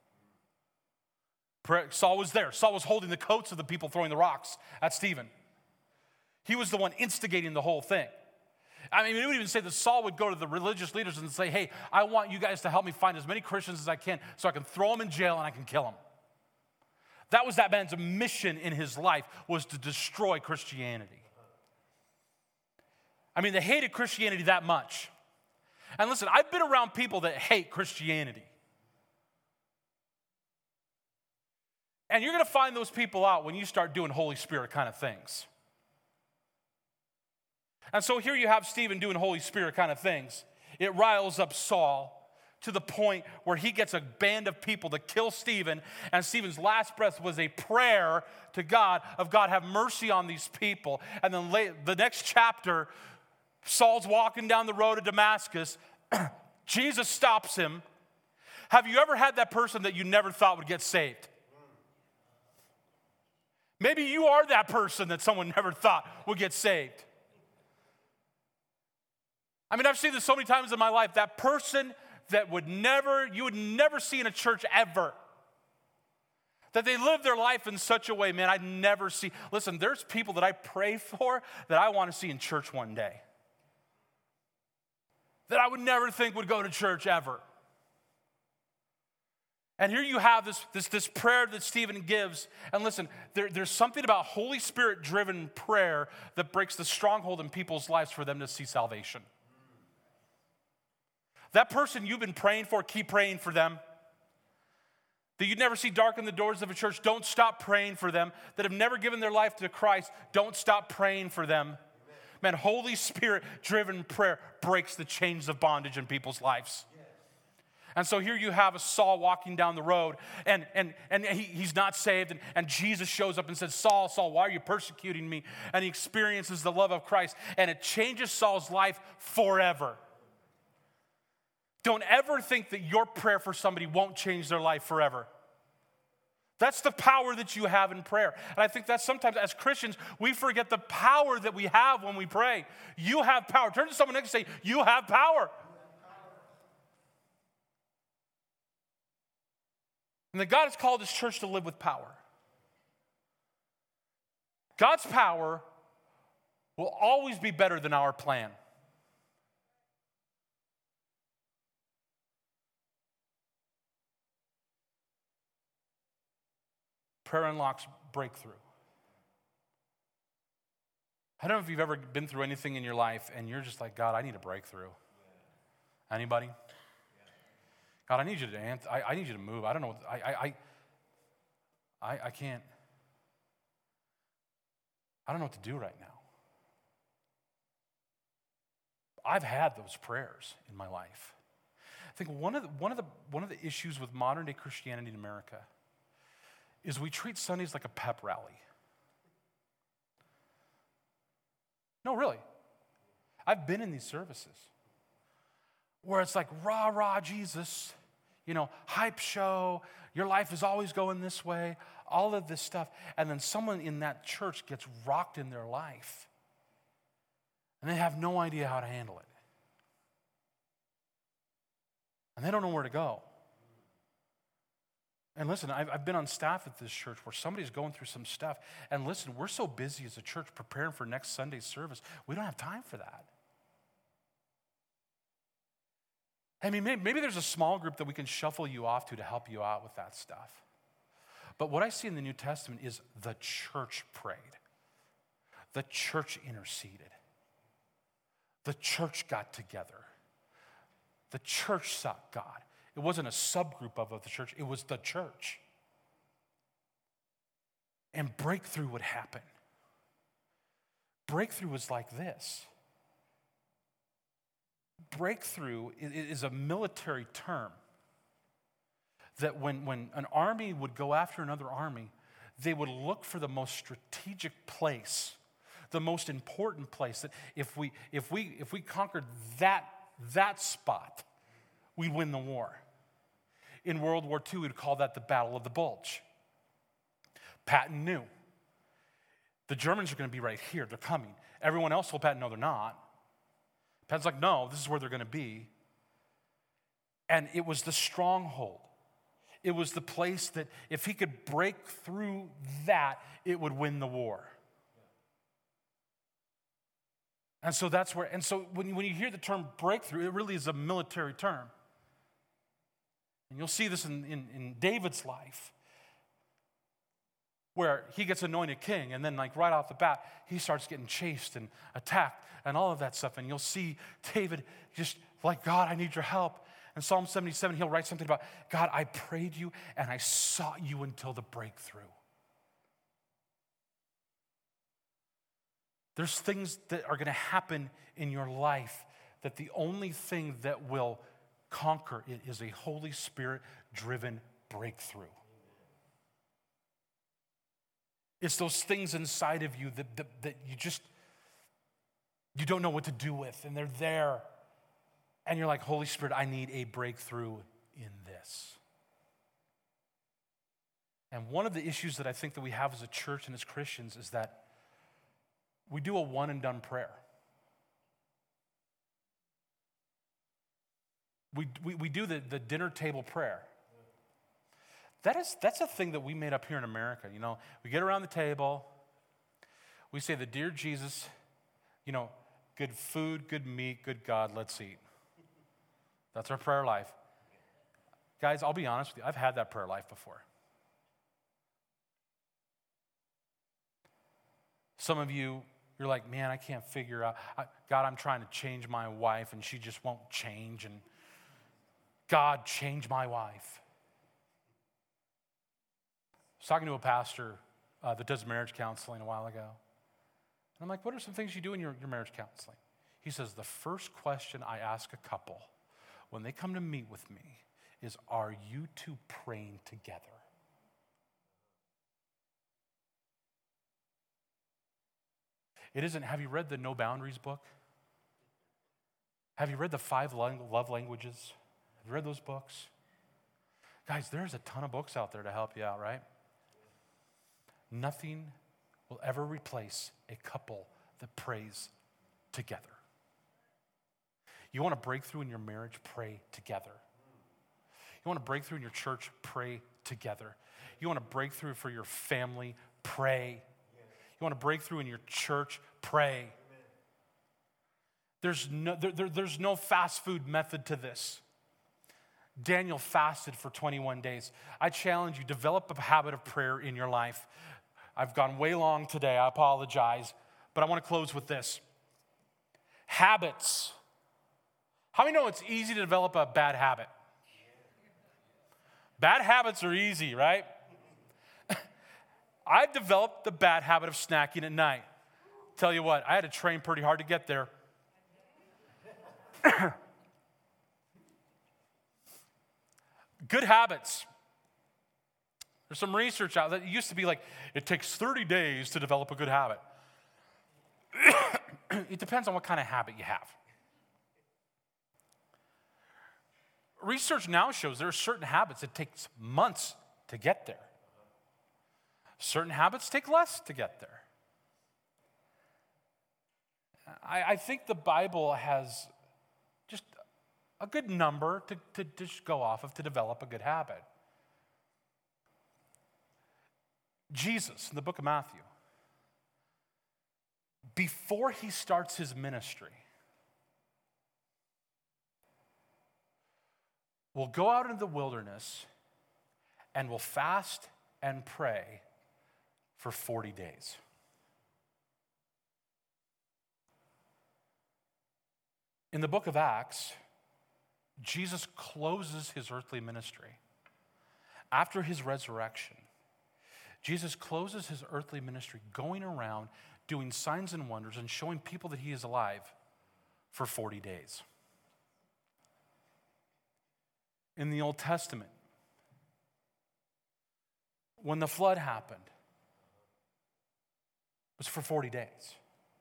Saul was there. Saul was holding the coats of the people throwing the rocks at Stephen. He was the one instigating the whole thing. I mean, we would even say that Saul would go to the religious leaders and say, hey, I want you guys to help me find as many Christians as I can so I can throw them in jail and I can kill them. That was that man's mission in his life, was to destroy Christianity. I mean, they hated Christianity that much. And listen, I've been around people that hate Christianity. And you're going to find those people out when you start doing Holy Spirit kind of things. And so here you have Stephen doing Holy Spirit kind of things. It riles up Saul to the point where he gets a band of people to kill Stephen, and Stephen's last breath was a prayer to God of, God, have mercy on these people. And then late, the next chapter, Saul's walking down the road to Damascus. Jesus stops him. Have you ever had that person that you never thought would get saved? Maybe you are that person that someone never thought would get saved. I mean, I've seen this so many times in my life. That person that would never, you would never see in a church ever. That they live their life in such a way, man, I'd never see. Listen, there's people that I pray for that I want to see in church one day. That I would never think would go to church ever. And here you have this, this, this prayer that Stephen gives. And listen, there, there's something about Holy Spirit-driven prayer that breaks the stronghold in people's lives for them to see salvation. That person you've been praying for, keep praying for them. That you'd never see darken the doors of a church, don't stop praying for them. That have never given their life to Christ, don't stop praying for them. Amen. Man, Holy Spirit-driven prayer breaks the chains of bondage in people's lives. Yes. And so here you have a Saul walking down the road, and, and, and he, he's not saved, and, and Jesus shows up and says, Saul, Saul, why are you persecuting me? And he experiences the love of Christ, and it changes Saul's life forever. Don't ever think that your prayer for somebody won't change their life forever. That's the power that you have in prayer. And I think that sometimes as Christians, we forget the power that we have when we pray. You have power. Turn to someone next and say, you have power. And that God has called His church to live with power. God's power will always be better than our plan. Prayer unlocks breakthrough. I don't know if you've ever been through anything in your life and you're just like, God, I need a breakthrough. Anybody? God, I need you to answer. I, I need you to move. I don't know. What, I, I, I, I can't. I don't know what to do right now. I've had those prayers in my life. I think one of the, one of the, one of the issues with modern day Christianity in America is we treat Sundays like a pep rally. No, really. I've been in these services where it's like, rah, rah, Jesus, you know, hype show, your life is always going this way, all of this stuff. And then someone in that church gets rocked in their life. And they have no idea how to handle it. And they don't know where to go. And listen, I've, I've been on staff at this church where somebody's going through some stuff. And listen, we're so busy as a church preparing for next Sunday's service, we don't have time for that. I mean, maybe, maybe there's a small group that we can shuffle you off to to help you out with that stuff. But what I see in the New Testament is the church prayed. The church interceded. The church got together. The church sought God. It wasn't a subgroup of the church. It was the church. And breakthrough would happen. Breakthrough was like this. Breakthrough is a military term that when, when an army would go after another army, they would look for the most strategic place, the most important place, that if we if we if we conquered that that spot, we'd win the war. In World War Two, we'd call that the Battle of the Bulge. Patton knew. The Germans are going to be right here. They're coming. Everyone else told Patton, no, they're not. Patton's like, no, this is where they're going to be. And it was the stronghold. It was the place that if he could break through that, it would win the war. And so that's where, and so when you, when you hear the term breakthrough, it really is a military term. And you'll see this in, in, in David's life, where he gets anointed king, and then like right off the bat, he starts getting chased and attacked and all of that stuff. And you'll see David just like, God, I need your help. In Psalm seventy-seven, he'll write something about, God, I prayed you and I sought you until the breakthrough. There's things that are going to happen in your life that the only thing that will conquer it is a Holy Spirit-driven breakthrough. It's those things inside of you that, that, that you just, you don't know what to do with, and they're there. And you're like, Holy Spirit, I need a breakthrough in this. And one of the issues that I think that we have as a church and as Christians is that we do a one and done prayer. We, we, we do the, the dinner table prayer. That is, that's a thing that we made up here in America. You know, we get around the table, we say the dear Jesus, you know, good food, good meat, good God, let's eat. That's our prayer life. Guys, I'll be honest with you, I've had that prayer life before. Some of you, you're like, man, I can't figure out, I, God, I'm trying to change my wife and she just won't change, and God, change my wife. I was talking to a pastor uh, that does marriage counseling a while ago. And I'm like, what are some things you do in your, your marriage counseling? He says, the first question I ask a couple when they come to meet with me is, are you two praying together? It isn't, have you read the No Boundaries book? Have you read the Five Love Languages? Have you read those books? Guys, there's a ton of books out there to help you out, right? Nothing will ever replace a couple that prays together. You want a breakthrough in your marriage? Pray together. You want a breakthrough in your church? Pray together. You want a breakthrough for your family? Pray. You want a breakthrough in your church? Pray. There's no, there, there, there's no fast food method to this. Daniel fasted for twenty-one days. I challenge you, develop a habit of prayer in your life. I've gone way long today, I apologize, but I want to close with this. Habits. How many know it's easy to develop a bad habit? Bad habits are easy, right? I've developed the bad habit of snacking at night. Tell you what, I had to train pretty hard to get there. Good habits. There's some research out that it used to be like, it takes thirty days to develop a good habit. It depends on what kind of habit you have. Research now shows there are certain habits that takes months to get there. Certain habits take less to get there. I, I think the Bible has just a good number to, to just go off of to develop a good habit. Jesus, in the book of Matthew, before he starts his ministry, will go out into the wilderness and will fast and pray for forty days. In the book of Acts, Jesus closes his earthly ministry. After his resurrection, Jesus closes his earthly ministry going around doing signs and wonders and showing people that he is alive for forty days. In the Old Testament, when the flood happened, it was for forty days.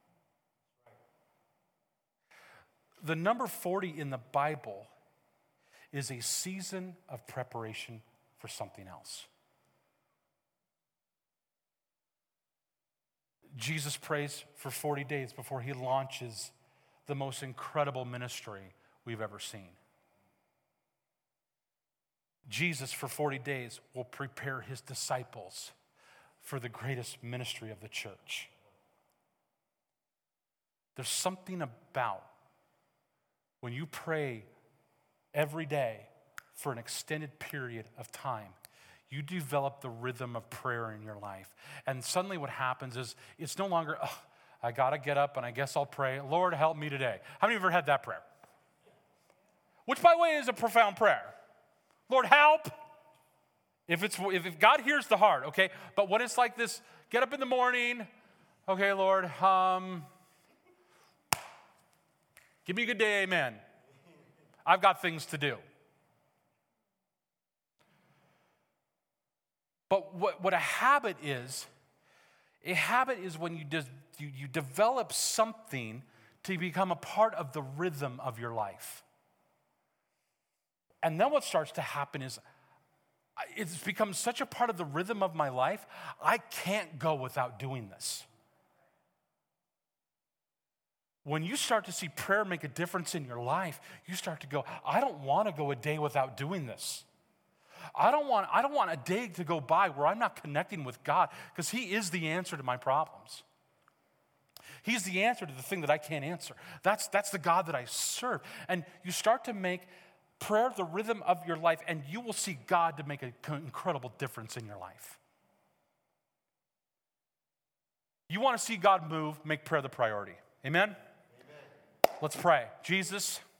The number forty in the Bible is a season of preparation for something else. Jesus prays for forty days before he launches the most incredible ministry we've ever seen. Jesus, for forty days, will prepare his disciples for the greatest ministry of the church. There's something about when you pray every day for an extended period of time, you develop the rhythm of prayer in your life. And suddenly what happens is it's no longer, oh, I got to get up and I guess I'll pray. Lord, help me today. How many of you ever had that prayer? Which, by the way, is a profound prayer. Lord, help. If it's if, if God hears the heart, okay? But when it's like this, get up in the morning, okay, Lord, um, give me a good day, amen. I've got things to do. But what, what a habit is, a habit is when you, de- you, you develop something to become a part of the rhythm of your life. And then what starts to happen is it's become such a part of the rhythm of my life, I can't go without doing this. When you start to see prayer make a difference in your life, you start to go, I don't want to go a day without doing this. I don't want, I don't want a day to go by where I'm not connecting with God, because he is the answer to my problems. He's the answer to the thing that I can't answer. That's, that's the God that I serve. And you start to make prayer the rhythm of your life, and you will see God to make an incredible difference in your life. You want to see God move, make prayer the priority. Amen? Amen. Let's pray. Jesus,